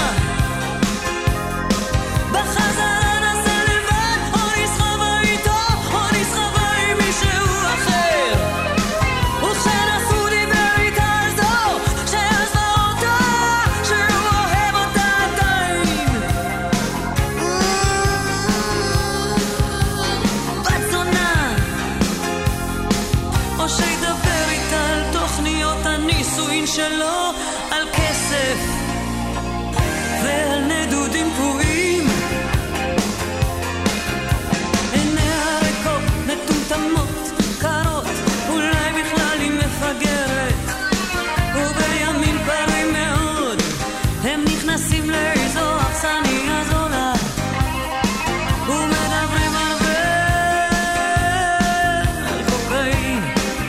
בחזרה נסע לבד, או נסחבה איתו, או נסחבה עם מישהו אחר. וכשנסעו דיבר איתה על זו, שעזבה אותה, שהוא אוהב אותה עדיין. בת זונה, או שידבר איתה על תוכניות הנישואין שלו, על כסף ועל נדודים קבועים. עיניה ריקות, מטומטמות, קרות, אולי בכלל היא מפגרת, ובימים קרים מאוד הם נכנסים לאיזו אכסניה זולה ומדברים הרבה על קוקאין,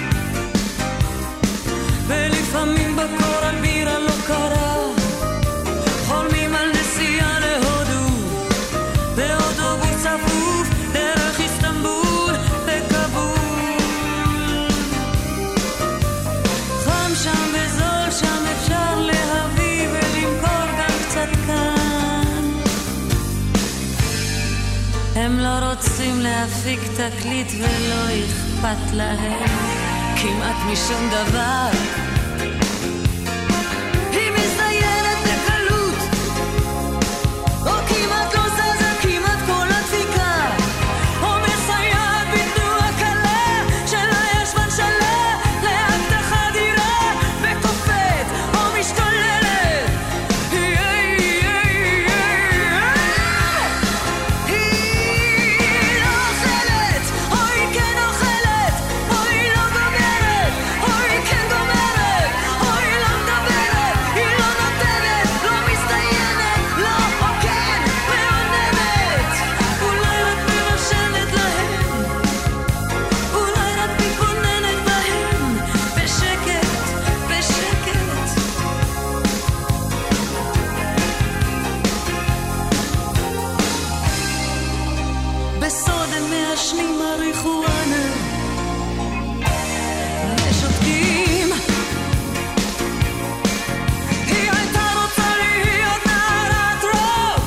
ולפעמים בקור על בירה לא קרה, חולמים על נסיעה להודו באוטובוס צפוף דרך איסטנבול וכבול. חם שם וזול שם, אפשר להביא ולמכור גם קצת כאן. הם לא רוצים להפיק תקליט ולא אכפת להם כמעט משום דבר. היא מזיינת בקלות, או כמעט לא זזה כמעט כל הדפיקה, או מסייעת בתנועה קלה של הישבן שלה להבטחת דירה וקופאת או משתוללת. היא לא אוכלת, או היא כן אוכלת, או היא לא גומרת, או היא כן גומרת. מריחואנה ושותקים. היא הייתה רוצה להיות נערת רוק,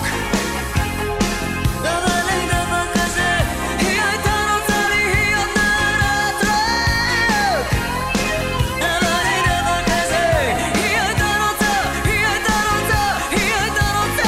אבל אין דבר כזה. היא הייתה רוצה להיות נערת רוק, אבל אין דבר כזה. היא הייתה רוצה, היא הייתה רוצה, היא הייתה רוצה.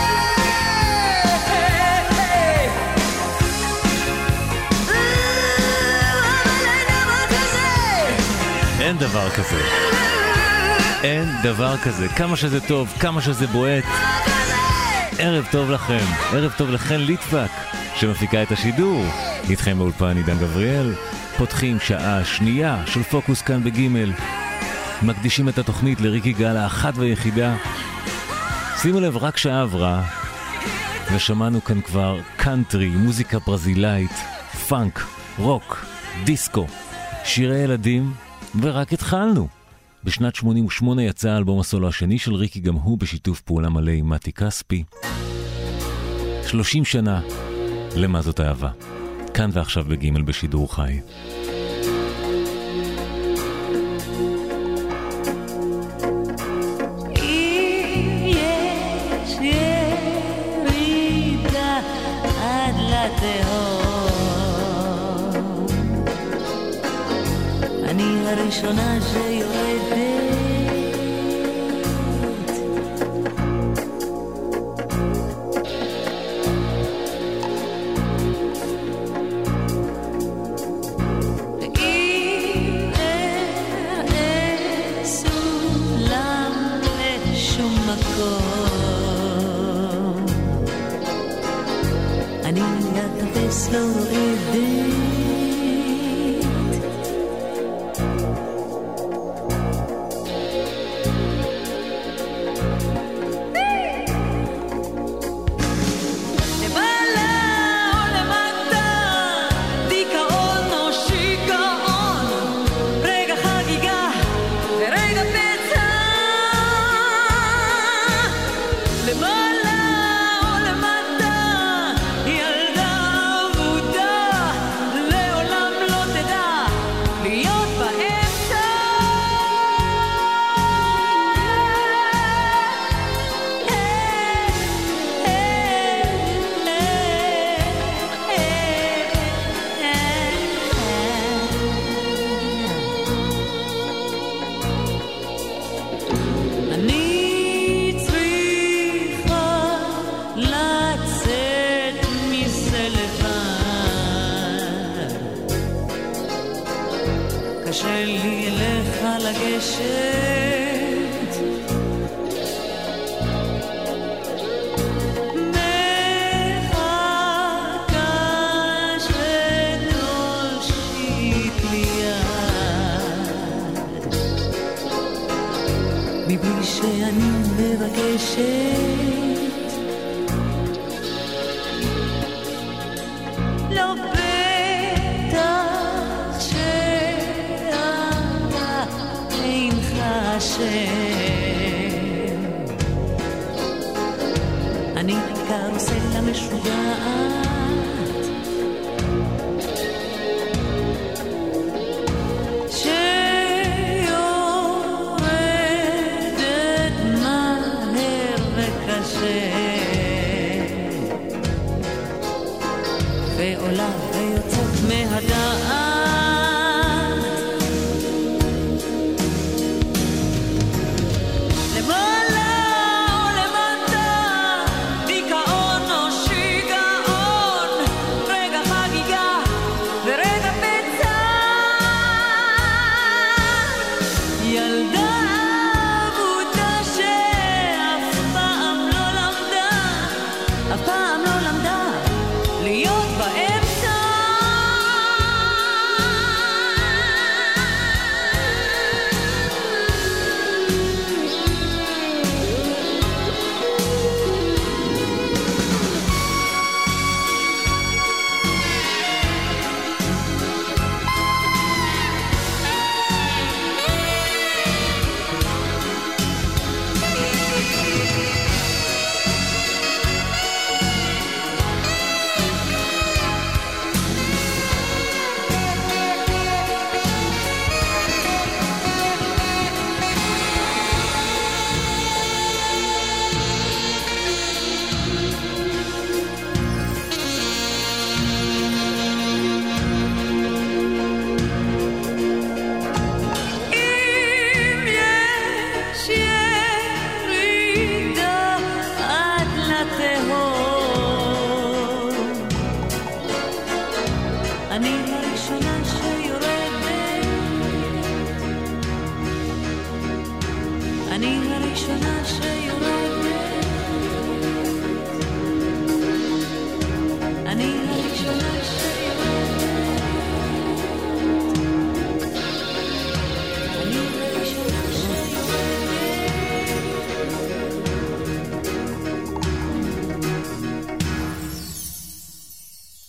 אין דבר כזה. אין דבר כזה. כמה שזה טוב, כמה שזה בועט. ערב טוב לכם. ערב טוב לכן ליטבק, שמפיקה את השידור. איתכם באולפן עידן גבריאל. פותחים שעה שנייה של פוקוס כאן בגימל. מקדישים את התוכנית לריקי גל האחת והיחידה. שימו לב, רק שעה עברה, ושמענו כאן כבר קאנטרי, מוזיקה ברזילאית, פאנק, רוק, דיסקו, שירי ילדים, ורק התחלנו. בשנת 88 יצא האלבום הסולו השני של ריקי, גם הוא בשיתוף פעולה מלא עם מתי כספי. 30 שנה למה זאת אהבה. כאן ועכשיו בגימל בשידור חי. אם יש ירידה עד לתהום, אני הראשונה שיורדת. ואם אראה סולם לשום מקום, אני אטפס לא רועדת. מבלי שאני מבקשת, לא בטח שאתה אינך אשם. אני קרוסלה משוגעת, ועולה ויוצאת מהדעת. למעלה או למטה, דיכאון או שיגעון, רגע חגיגה ורגע פצע. ילדה אבודה שאף פעם לא למדה, אף פעם לא למדה להיות באמצע.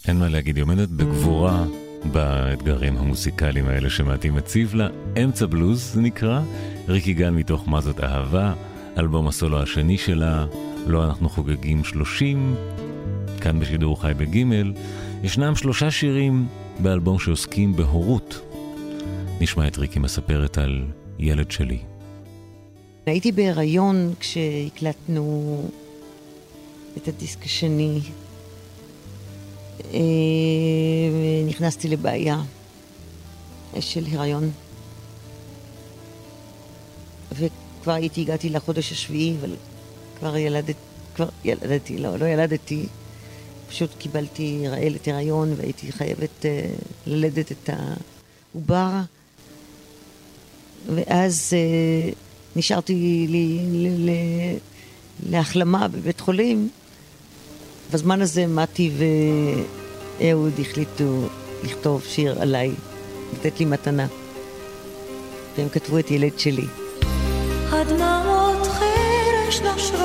אין מה להגיד, היא עומדת בגבורה באתגרים המוסיקליים האלה שמעטי מציב לה. אמצע בלוז זה נקרא, ריקי גן מתוך מה זאת אהבה, אלבום הסולו השני שלה, לא אנחנו חוגגים 30, כאן בשידור חי בגימל. ישנם 3 שירים באלבום שעוסקים בהורות. נשמע את ריקי מספרת על ילד שלי. הייתי בהיריון כשהקלטנו את הדיסק השני. נכנסתי לבעיה של הריון. וכבר הגעתי לחודש השביעי, אבל כבר ילדתי, לא ילדתי. פשוט קיבלתי רעלת הריון והייתי חייבת ללדת את העובר. ואז נשארתי להחלמה בבית חולים. בזמן הזה מתי ואהוד החליטו לכתוב שיר עליי, לתת לי מתנה. והם כתבו את ילד שלי. הדמעות חרש נושרות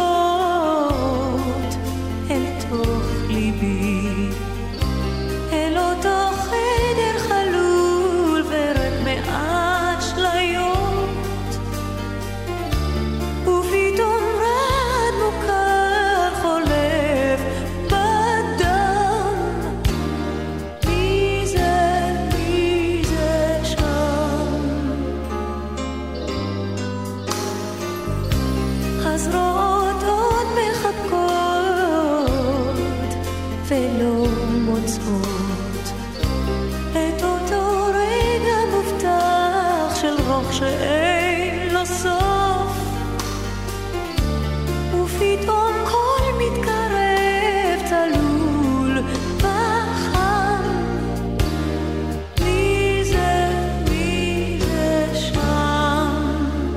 אל תוך ליבי, אל אותו חדר חלול ורק מעט שליות, ופתאום רד מוכר חולף בדם. מי זה שם? הזרועות עוד מחכות ולא מוצאות את אותו רגע מובטח של רוח שאין לו סוף, ופתאום קול מתקרב צלול וחם. מי זה שם?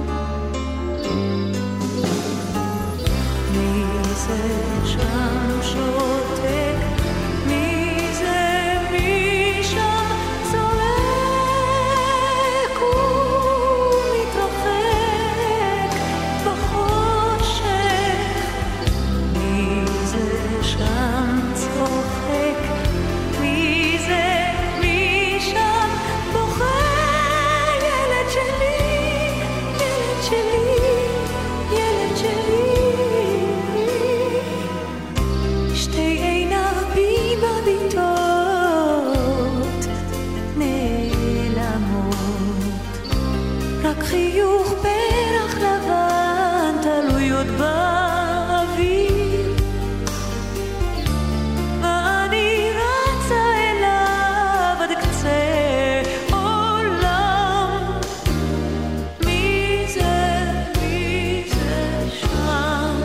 מי זה שם שותק? מי זה שם צועק ומתרחק בחושך? מי זה שם צוחק? מי זה שם בוכה? ילד שלי, ילד שלי, ילד שלי. שתי עיניו בי מביטות נעלמות, רק חיוך פרח לבן תלוי עוד באוויר, ואני רצה אליו עד קצה עולם. מי זה שם?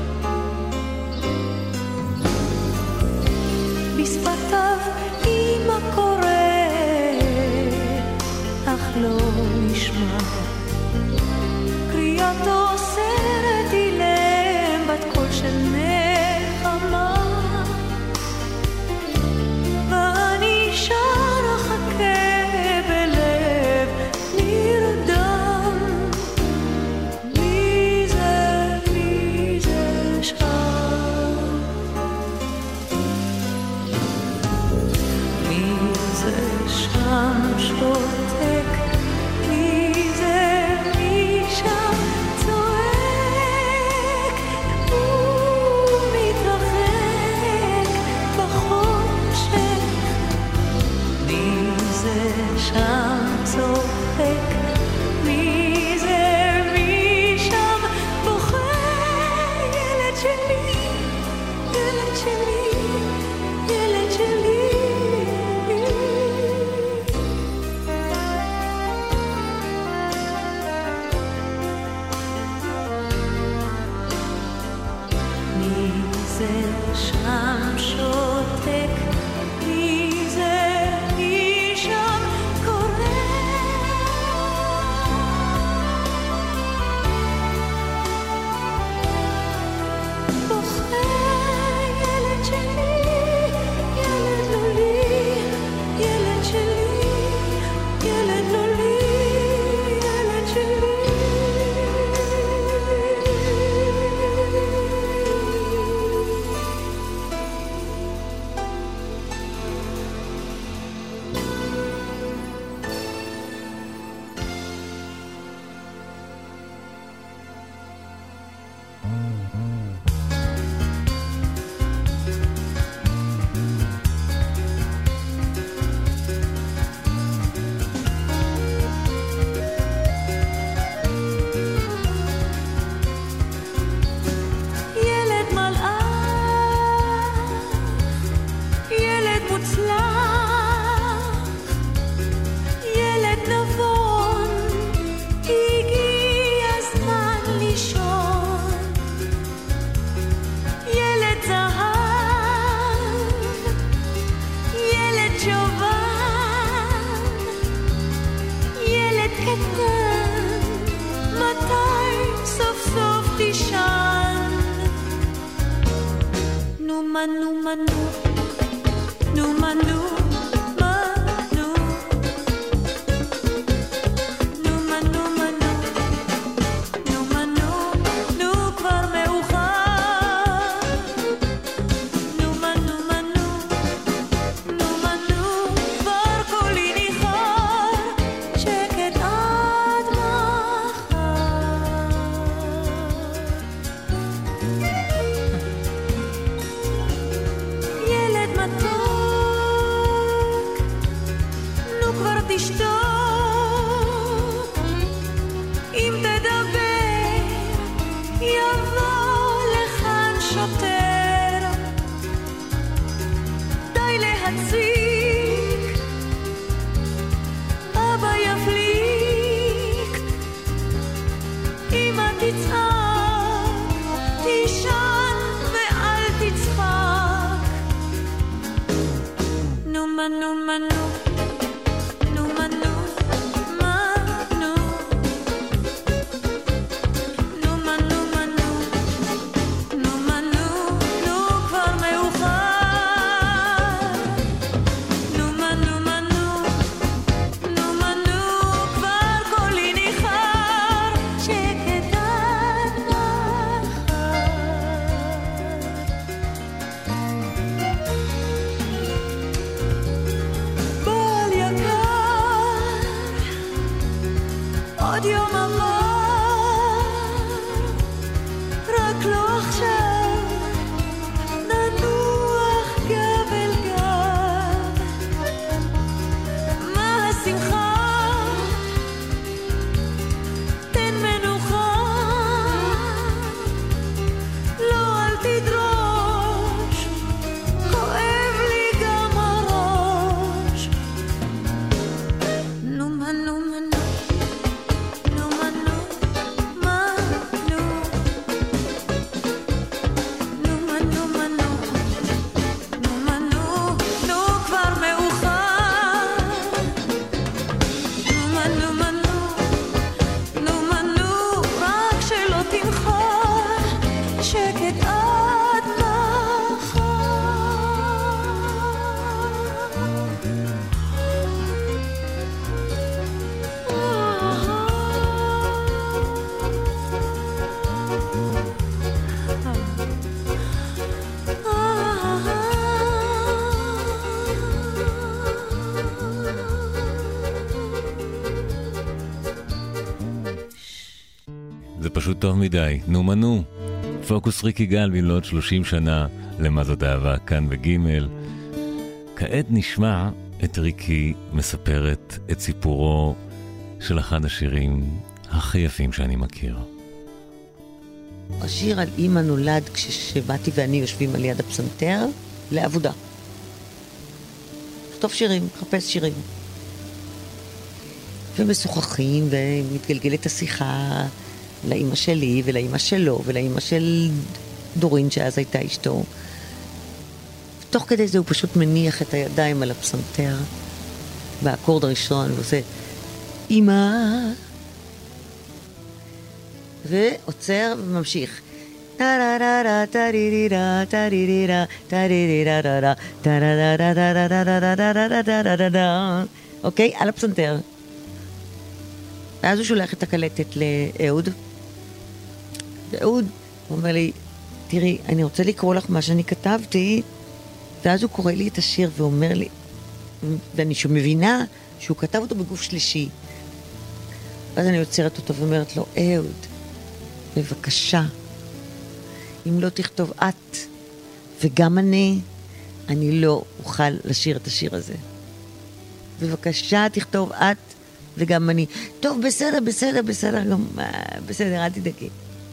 בשפתיו אמא קורא, אך לא נשמע, קריאתו סרט אילם בת קול של נחמה, ואני שר אחכה בלב נרדם. מי זה שם? מי זה שם שותק? מי זה שם צועק ומתרחק בחושך? מי זה שם צוחק? מי זה שם בוכה? ילד שלי, ילד שלי, ילד שלי. מי זה שם שותק? מי זה שם קורא? בוכה ילד שלי, ילד לא לי, ילד שלי, ילד לא לי, ילד שלי. פשוט טוב מדי. נו מנו. פוקוס ריק יגאל במלאת 30 שנה למה זאת אהבה, כאן בגימל. כעת נשמע את ריקי מספרת את סיפורו של אחד השירים הכי יפים שאני מכיר. השיר על אמא נולד כשבאתי ואני יושבים על יד הפסנתר לעבודה. כתוב שירים, חפש שירים. ומשוחחים ומתגלגלת השיחה לאמא שלי ולאמא שלו ולאמא של דורין שאז הייתה אשתו. תוך כדי זה הוא פשוט מניח את הידיים על הפסנתר באקורד הראשון ועושה אמא ועוצר וממשיך. אוקיי, על הפסנתר. ואז הוא שולח את הקלטת לאהוד. ואהוד, הוא אומר לי, תראי, אני רוצה לקרוא לך מה שאני כתבתי. ואז הוא קורא לי את השיר ואומר לי, ואני מבינה שהוא כתב אותו בגוף שלישי. ואז אני יוצרת אותו ואומרת לו, אהוד, בבקשה, אם לא תכתוב את וגם אני לא אוכל לשיר את השיר הזה. בבקשה, תכתוב את וגם אני. טוב, בסדר, גם, בסדר, אל תדאגי.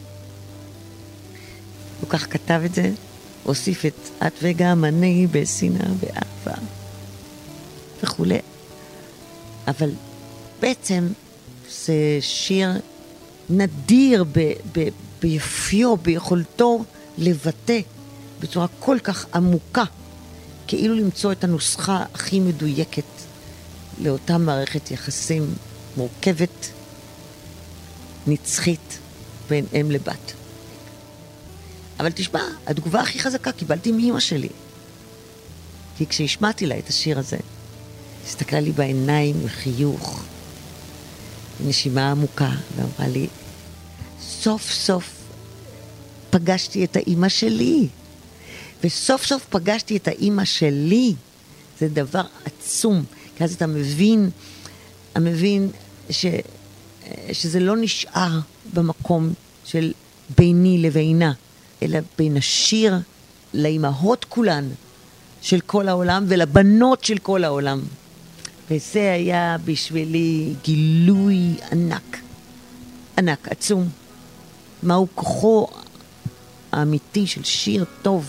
הוא כך כתב את זה, הוסיף את את וגם אני בשנאה ואהבה וכו'. אבל בעצם זה שיר נדיר ביפיו, ביכולתו לבטא בצורה כל כך עמוקה, כאילו למצוא את הנוסחה הכי מדויקת לאותה מערכת יחסים מורכבת, נצחית בין אם לבת. אבל תשמע, התגובה הכי חזקה קיבלתי מאמא שלי. כי כשהשמעתי לה את השיר הזה, הסתכלה לי בעיניים וחיוך, נשימה עמוקה, ואמרה לי, סוף סוף פגשתי את האמא שלי. וסוף סוף פגשתי את האמא שלי. זה דבר עצום. כי אז אתה מבין שזה לא נשאר במקום של ביני לבינה, אלא בין השיר לאימהות כולן של כל העולם ולבנות של כל העולם. וזה היה בשבילי גילוי ענק, ענק, עצום. מהו כוחו האמיתי של שיר טוב.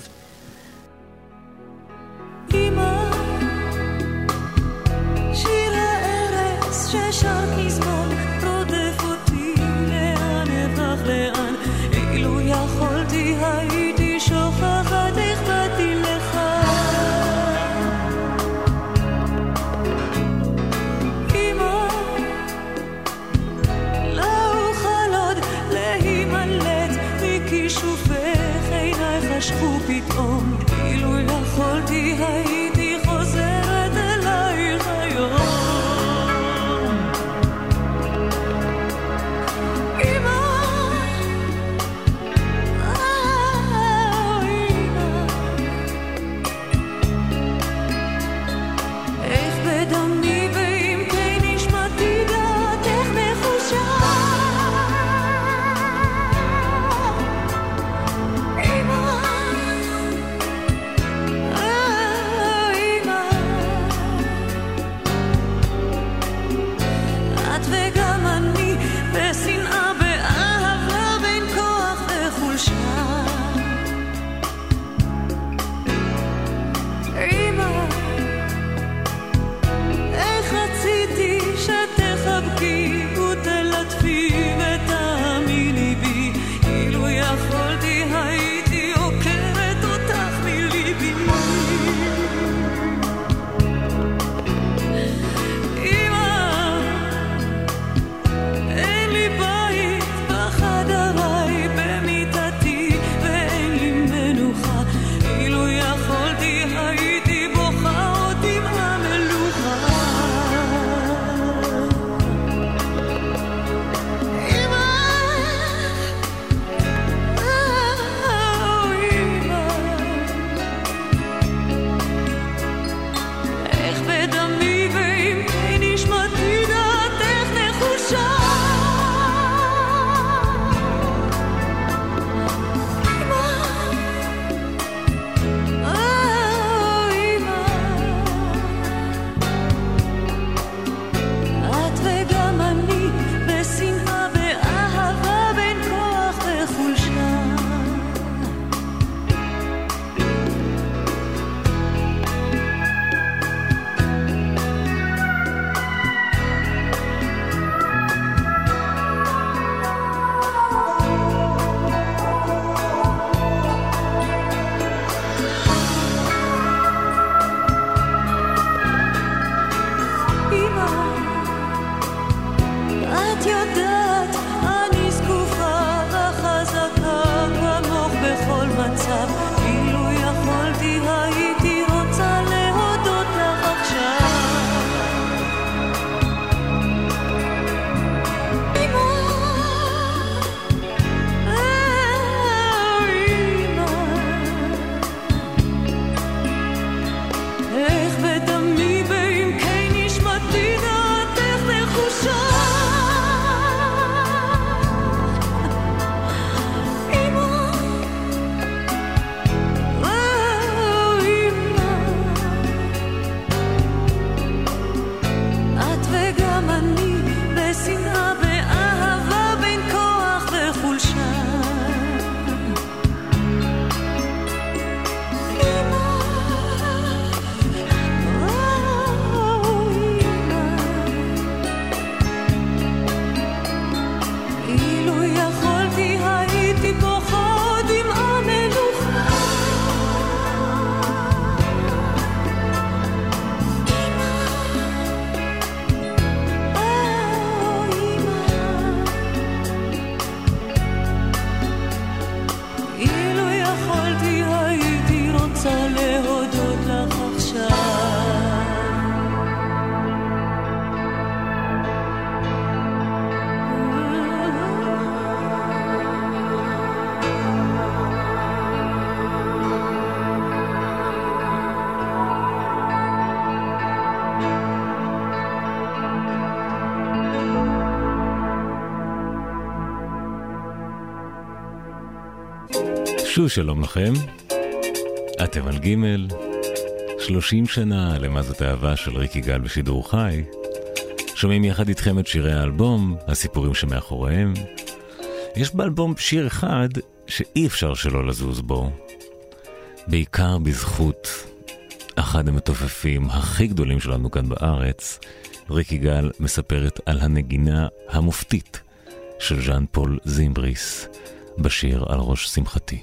אמא, שיר הארץ ששרת מזמן רודף אותי, לאן אברח לאן, אילו יכולתי הייתי שוכחת איך באתי לך. אמא, לא אוכל עוד להימלט מכישופך, עיניי חשכו פתאום, אילו יכולתי הייתי חוזרת אלייך היום. שוב שלום לכם, אתם על גימל, 30 שנה למה זאת אהבה של ריק יגאל בשידור חי. שומעים יחד איתכם את שירי האלבום, הסיפורים שמאחוריהם. יש באלבום שיר אחד שאי אפשר שלא לזוז בו, בעיקר בזכות אחד המתופפים הכי גדולים שלנו כאן בארץ. ריק יגאל מספרת על הנגינה המופתית של ז'אן פול זימבריס בשיר על ראש שמחתי.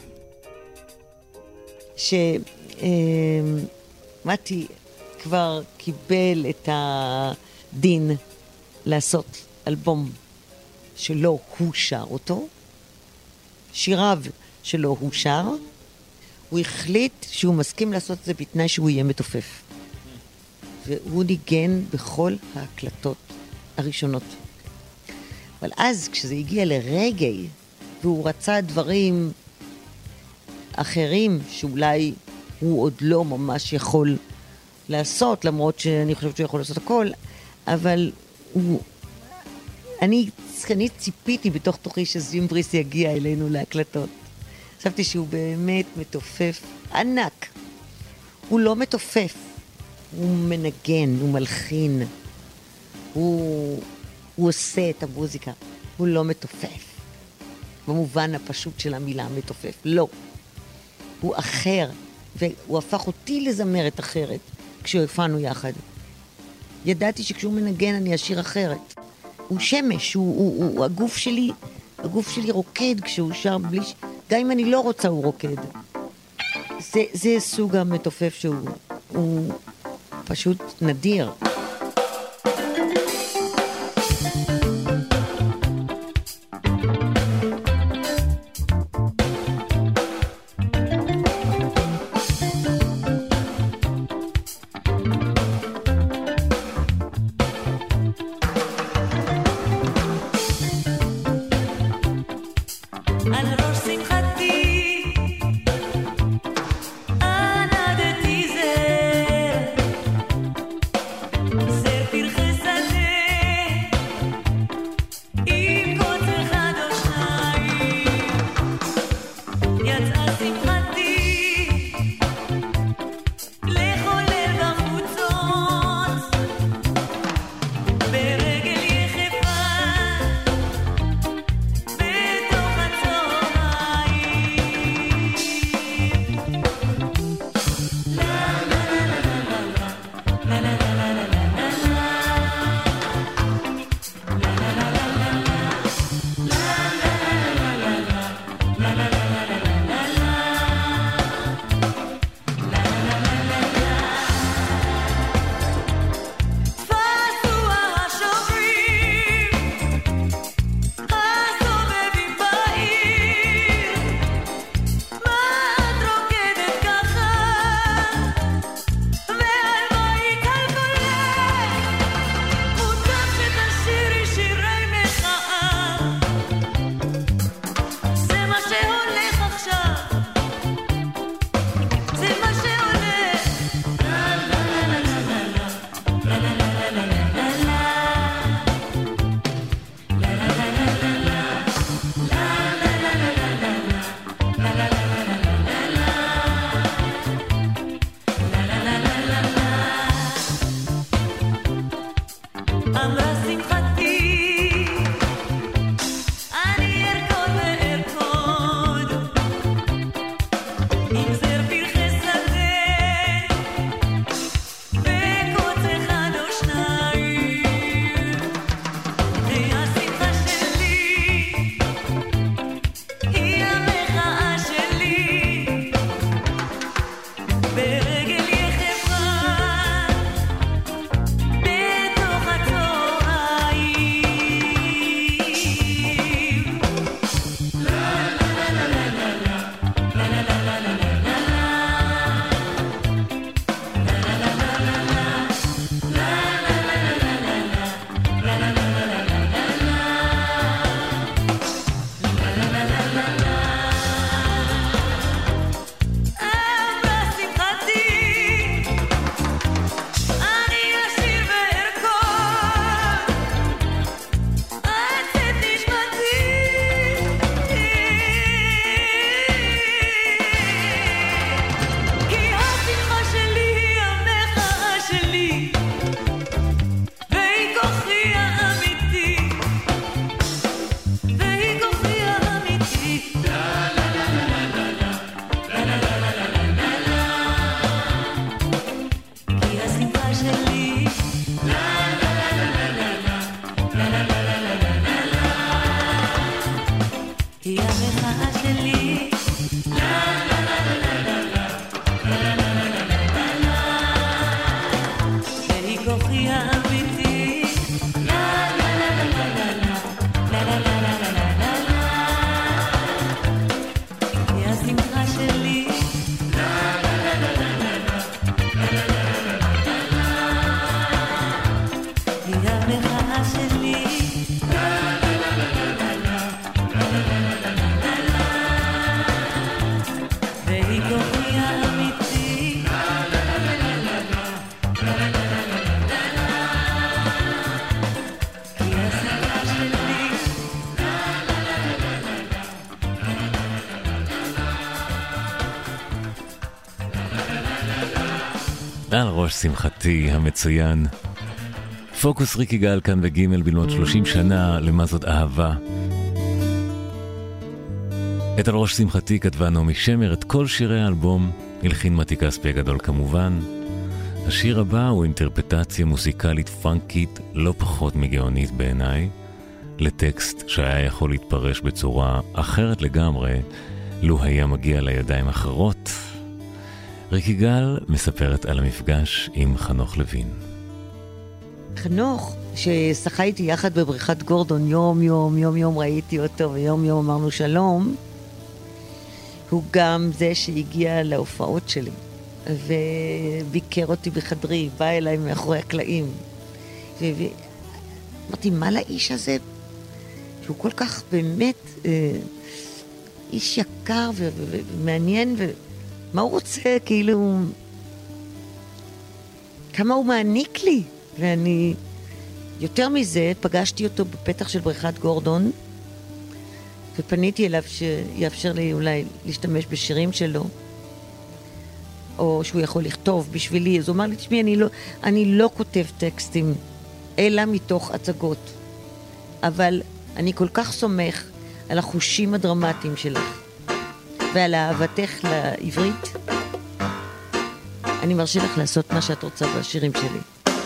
מתי כבר קיבל את הדין לעשות אלבום שלא הוא שר אותו, שיריו שלא הוא שר, הוא החליט שהוא מסכים לעשות את זה בתנאי שהוא יהיה מתופף. והוא ניגן בכל ההקלטות הראשונות. אבל אז כשזה הגיע לרגעי, והוא רצה דברים אחרים שאולי הוא עוד לא ממש יכול לעשות, למרות שאני חושבת שהוא יכול לעשות הכל, אבל אני ציפיתי בתוך תוכי שזימבריס יגיע אלינו להקלטות. חשבתי שהוא באמת מתופף ענק. הוא לא מתופף, הוא מנגן, הוא מלחין, הוא עושה את המוזיקה, הוא לא מתופף. במובן הפשוט של המילה מתופף, לא. הוא אחר, והוא הפך אותי לזמרת אחרת כשהופענו יחד. ידעתי שכשהוא מנגן אני אשיר אחרת. הוא שמש, הוא הגוף שלי רוקד כשהוא שר בלי גם אם אני לא רוצה הוא רוקד. זה סוג המתופף שהוא פשוט נדיר. על ראש שמחתי המצוין. פוקוס ריק יגאל כאן בגימל בלמוד 30 שנה למה זאת אהבה. את על ראש שמחתי כתבה נעמי שמר, את כל שירי האלבום הלחין מתי כספי הגדול כמובן. השיר הבא הוא אינטרפטציה מוסיקלית פאנקית לא פחות מגאונית בעיניי, לטקסט שהיה יכול להתפרש בצורה אחרת לגמרי לו היה מגיע לידיים אחרות. ריק יגאל מספרת על המפגש עם חנוך לוין. חנוך, ששחה איתי יחד בבריכת גורדון, יום ראיתי אותו ויום אמרנו שלום, הוא גם זה שהגיע להופעות שלי וביקר אותי בחדרי, בא אליי מאחורי הקלעים. אמרתי, מה לאיש הזה? שהוא כל כך באמת איש יקר ומעניין, ומה הוא רוצה, כאילו, כמה הוא מעניק לי. ואני, יותר מזה, פגשתי אותו בפתח של בריכת גורדון, ופניתי אליו שיאפשר לי אולי להשתמש בשירים שלו, או שהוא יכול לכתוב בשבילי. אז הוא אמר לי, תשמעי, אני לא כותב טקסטים, אלא מתוך הצגות. אבל אני כל כך סומך על החושים הדרמטיים שלך, ועל אהבתך לעברית. אני מרשה לך לעשות מה שאת רוצה בשירים שלי.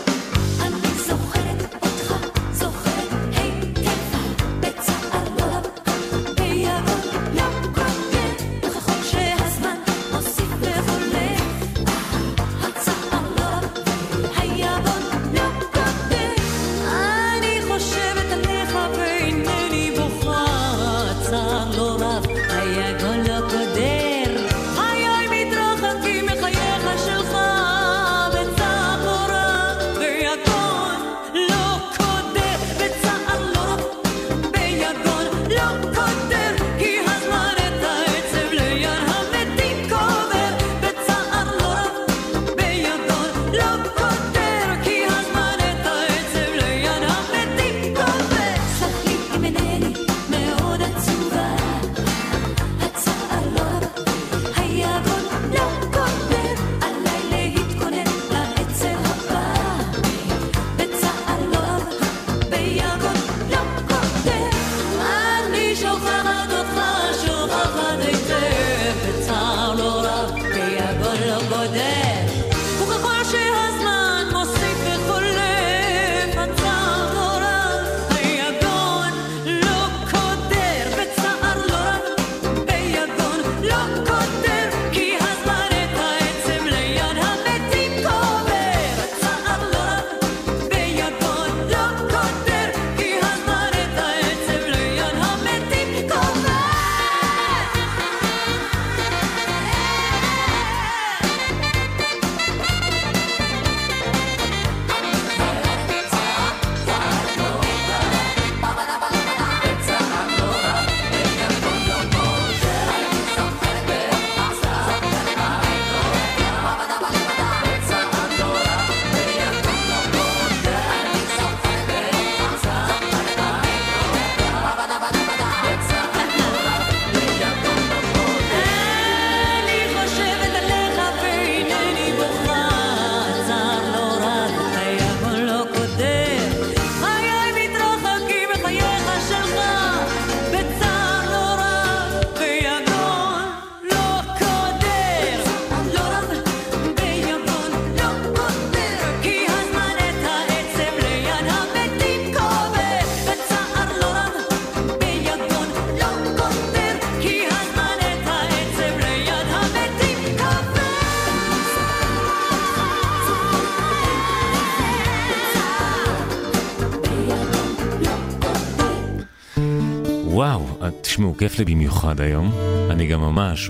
וואו, תשמעו, כיף לי במיוחד היום. אני גם ממש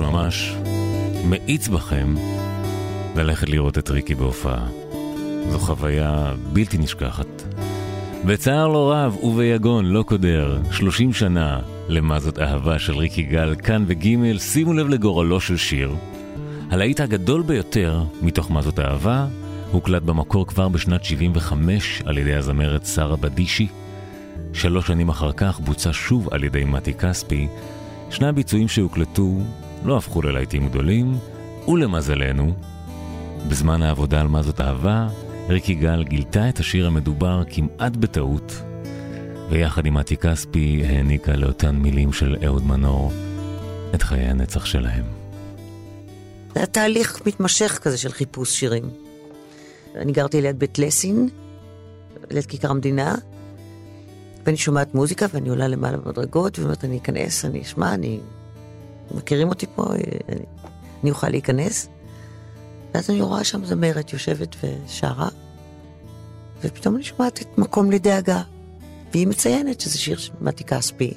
מאיץ בכם ללכת לראות את ריקי בהופעה. זו חוויה בלתי נשכחת. בצער לא רב וביגון לא קודר, 30 שנה למה זאת אהבה של ריקי יגאל, כאן בגימל. שימו לב לגורלו של שיר. הלהיט הגדול ביותר מתוך מה זאת אהבה הוקלט במקור כבר בשנת 75 על ידי הזמרת שרה בדישי. 3 שנים אחר כך בוצע שוב על ידי מתי כספי. שני הביצועים שהוקלטו לא הפכו ללהיטים גדולים, ולמזלנו בזמן העבודה על מה זאת אהבה, ריק יגאל גילתה את השיר המדובר כמעט בטעות, ויחד עם מתי כספי העניקה לאותן מילים של אהוד מנור את חיי הנצח שלהם. זה היה תהליך מתמשך כזה של חיפוש שירים. אני גרתי ליד בית לסין, ליד כיכר המדינה, ואני שומעת מוזיקה ואני עולה למעלה במדרגות, ואומרת אני אכנס, אני אשמע, מכירים אותי פה, אני אוכל להיכנס. ואז אני רואה שם זמרת יושבת ושרה, ופתאום אני שומעת את מקום לדאגה, והיא מציינת שזה שיר של מתי כספי.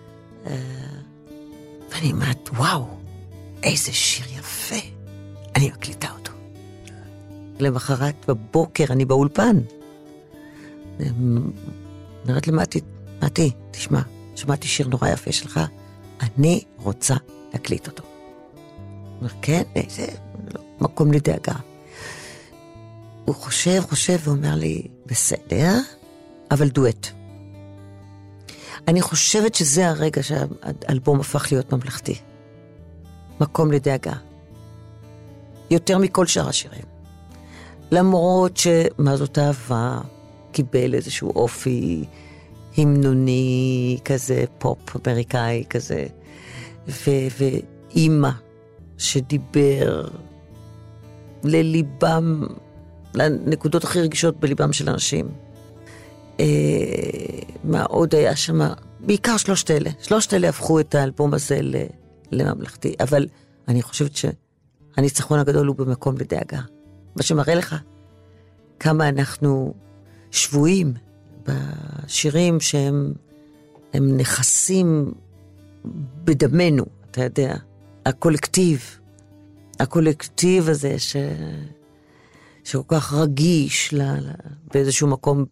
ואני אומרת, וואו, איזה שיר יפה, אני מקליטה אותו. למחרת בבוקר אני באולפן. נראית למתי, מתי, תשמע, שמעתי שיר נורא יפה שלך, אני רוצה להקליט אותו. אומר, כן, זה מקום לדאגה. הוא חושב ואומר לי, בסדר, אבל דואט. אני חושבת שזה הרגע שהאלבום הפך להיות ממלכתי. מקום לדאגה. יותר מכל שאר השירים. למרות שמה זאת אהבה, קיבל איזשהו אופי המנוני כזה, פופ אמריקאי כזה, ואימא שדיבר לליבם, לנקודות הכי רגישות בליבם של אנשים. מה עוד היה שם? בעיקר שלושת אלה הפכו את האלבום הזה לממלכתי, אבל אני חושבת שהניצחון הגדול הוא במקום לדאגה. מה שמראה לך כמה אנחנו שבויים בשירים שהם נכסים בדמנו, אתה יודע, הקולקטיב הזה שכל כך רגיש באיזשהו מקום,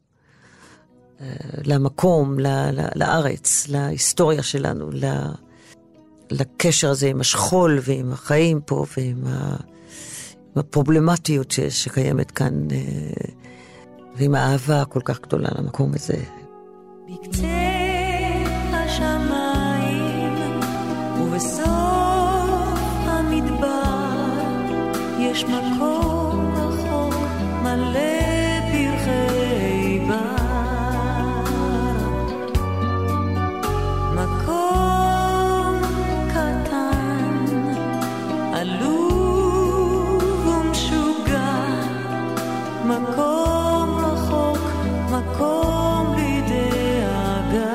למקום, לארץ, להיסטוריה שלנו, לקשר הזה עם השכול ועם החיים פה ועם הפרובלמטיות שקיימת כאן, ועם האהבה כל כך גדולה למקום הזה. בקצה השמיים ובסוף המדבר יש מקום רחוק מלא פרחי בר, מקום קטן עלוב ומשוגע, מקום רחוק, מקום בלי דאגה.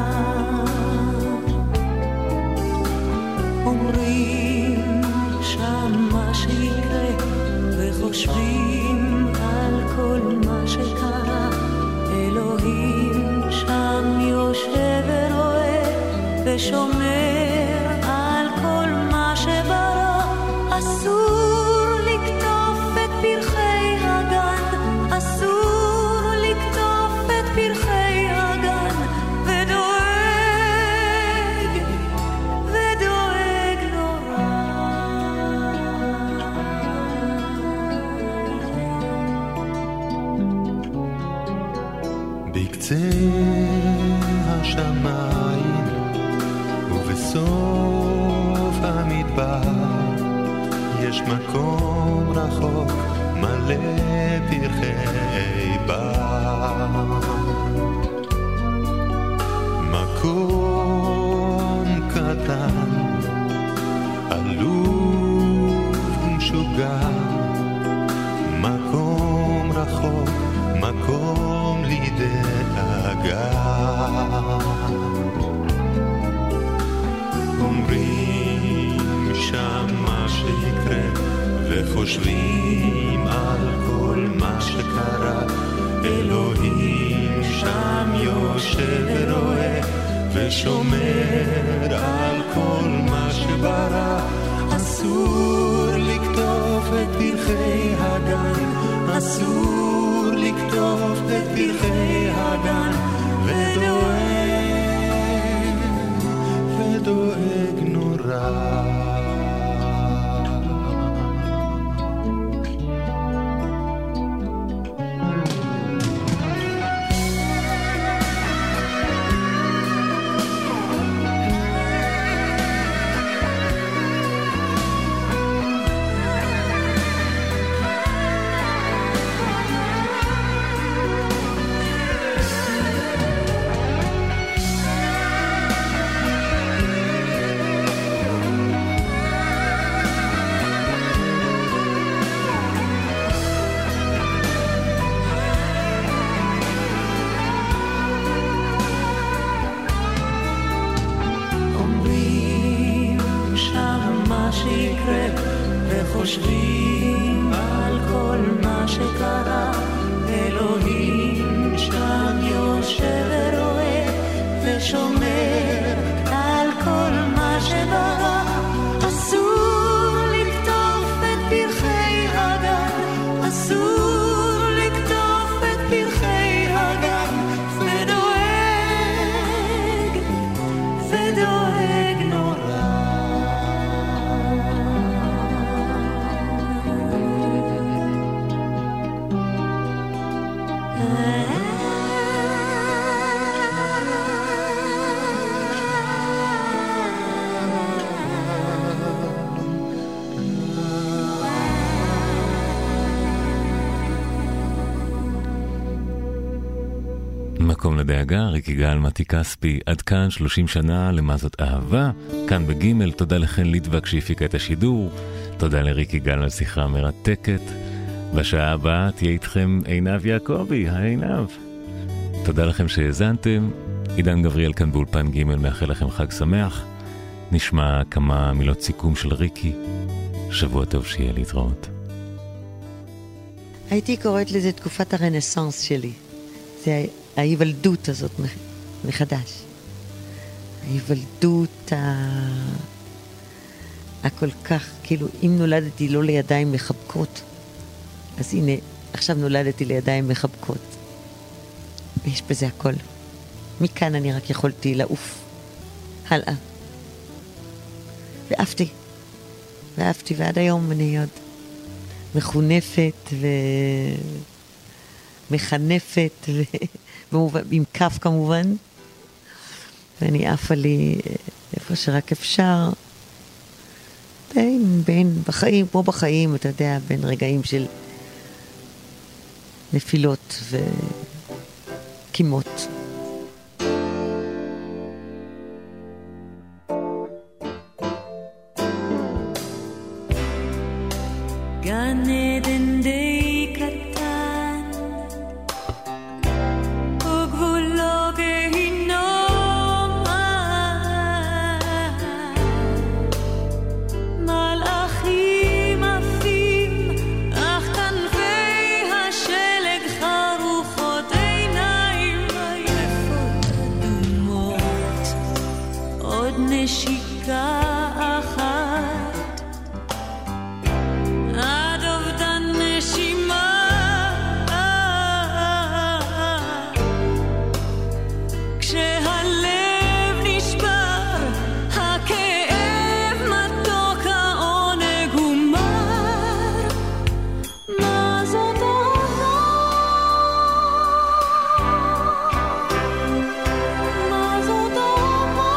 אומרים שם מה שיקרה וחושבים על כל מה שקרה, אלוהים שם יושב ורואה ושומר על כל מה שברא. אסור לקטוף את פרחי הגן, אסור לקטוף את פרחי הגן, ודואג נורא. בקצה השמיים ובסוף המדבר יש מקום רחוק מלא פרחי בר, מקום קטן עלוב ומשוגע, מקום רחוק, מקום בלי דאגה. אומרים שם מה שיקרה וחושבים על כל מה שקרה, אלוהים שם יושב ורואה ושומר על כל מה שברא. אסור לקטוף את פרחי הגן, אסור לקטוף את פרחי הגן, ודואג נורא. חושבים על כל מה שקרה, אלוהים שם יושב ורואה ושומר על כל מה שברא. אסור לקטוף את פרחי הגן, אסור לקטוף את פרחי הגן, ודואג נורא. מקום לדאגה, ריקי גל, מתי כספי, עד כאן 30 שנה למה זאת אהבה. כאן בגימל, תודה לכן ליטבק שהפיקה את השידור, תודה לריקי גל על שיחה מרתקת. בשעה הבאה תהיה איתכם עינב יעקבי, העינב. תודה לכם שהאזנתם, עידן גבריאל כאן באולפן גימל, מאחל לכם חג שמח. נשמע כמה מילות סיכום של ריקי. שבוע טוב, שיהיה להתראות. הייתי קוראת לזה תקופת הרנסנס שלי. זה ההיוולדות הזאת מחדש. ההיוולדות הכל כך, כאילו, אם נולדתי לא לידיים מחבקות, אז הנה, עכשיו נולדתי לידיים מחבקות. ויש בזה הכל. מכאן אני רק יכולתי לעוף הלאה. ואהבתי, ועד היום אני עוד מחונפת ומחנפת עם כף כמובן, ואני עפה לי איפה שרק אפשר, בין בחיים, כמו בחיים, אתה יודע, בין רגעים של נפילות וקימות. גן עדן די קטן וגבולו גיהינום, מלאכים עפים אך כנפי השלג חרוכות עיניים עייפות אדומות, עוד נשיקה אחת עד אובדן נשימה, כשהלב נשבר, הכאב מתוק, העונג הוא מר. מה זאת אהבה? מה זאת אהבה?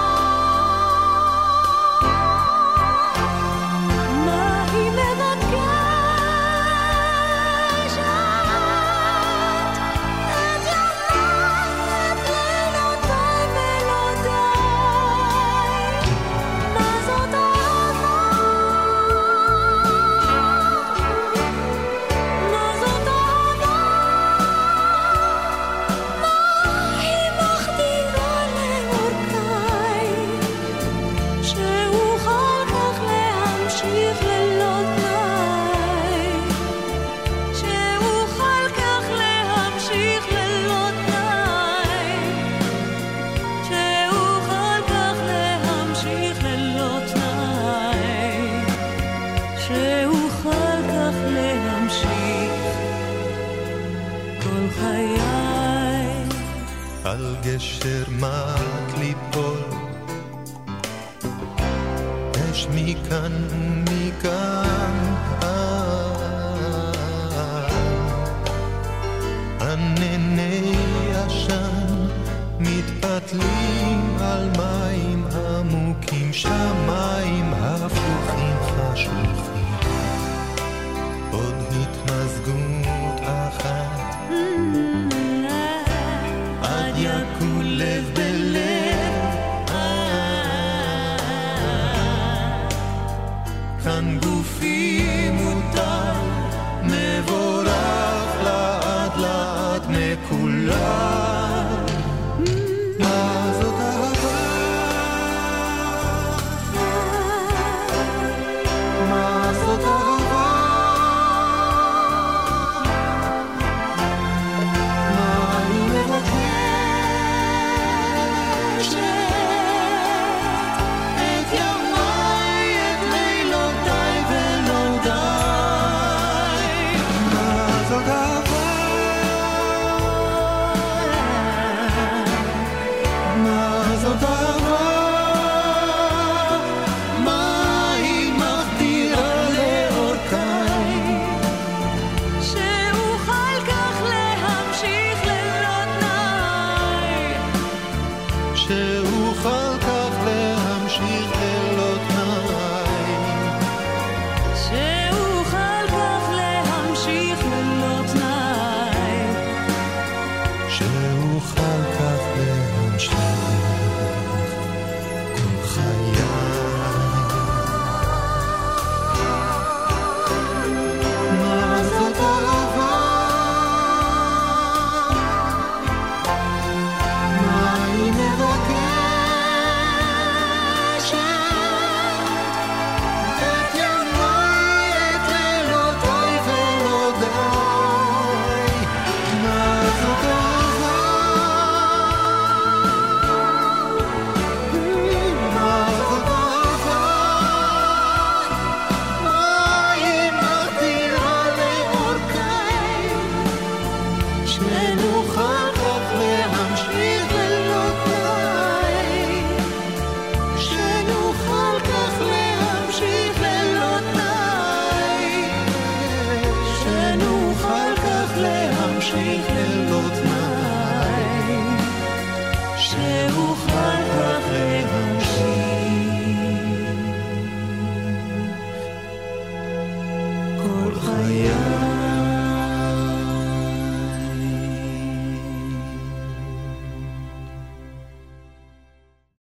מה היא מבקשת? את יומת לילותיי ולא די. מה זאת אהבה? מה זאת אהבה? מה היא מחדירה לעורקיי, שאוכל כך להמשיך ללא תנאי, שאוכל כך להמשיך ללא תנאי, שאוכל כך להמשיך ללא תנאי, שאוכל כך להמשיך כל חיי. על גשר מת ליפול, יש מכאן ומכאן, ענני ישן מתפתלים על מים עמוקים, שמיים הפוכים חשוכים, עוד התמזגות אחת עד יקול לב בלב, כאן גופי מוטל מבורך לעד לעד מכולם. מה זאת אהבה? מה זאת אהבה? ממשיך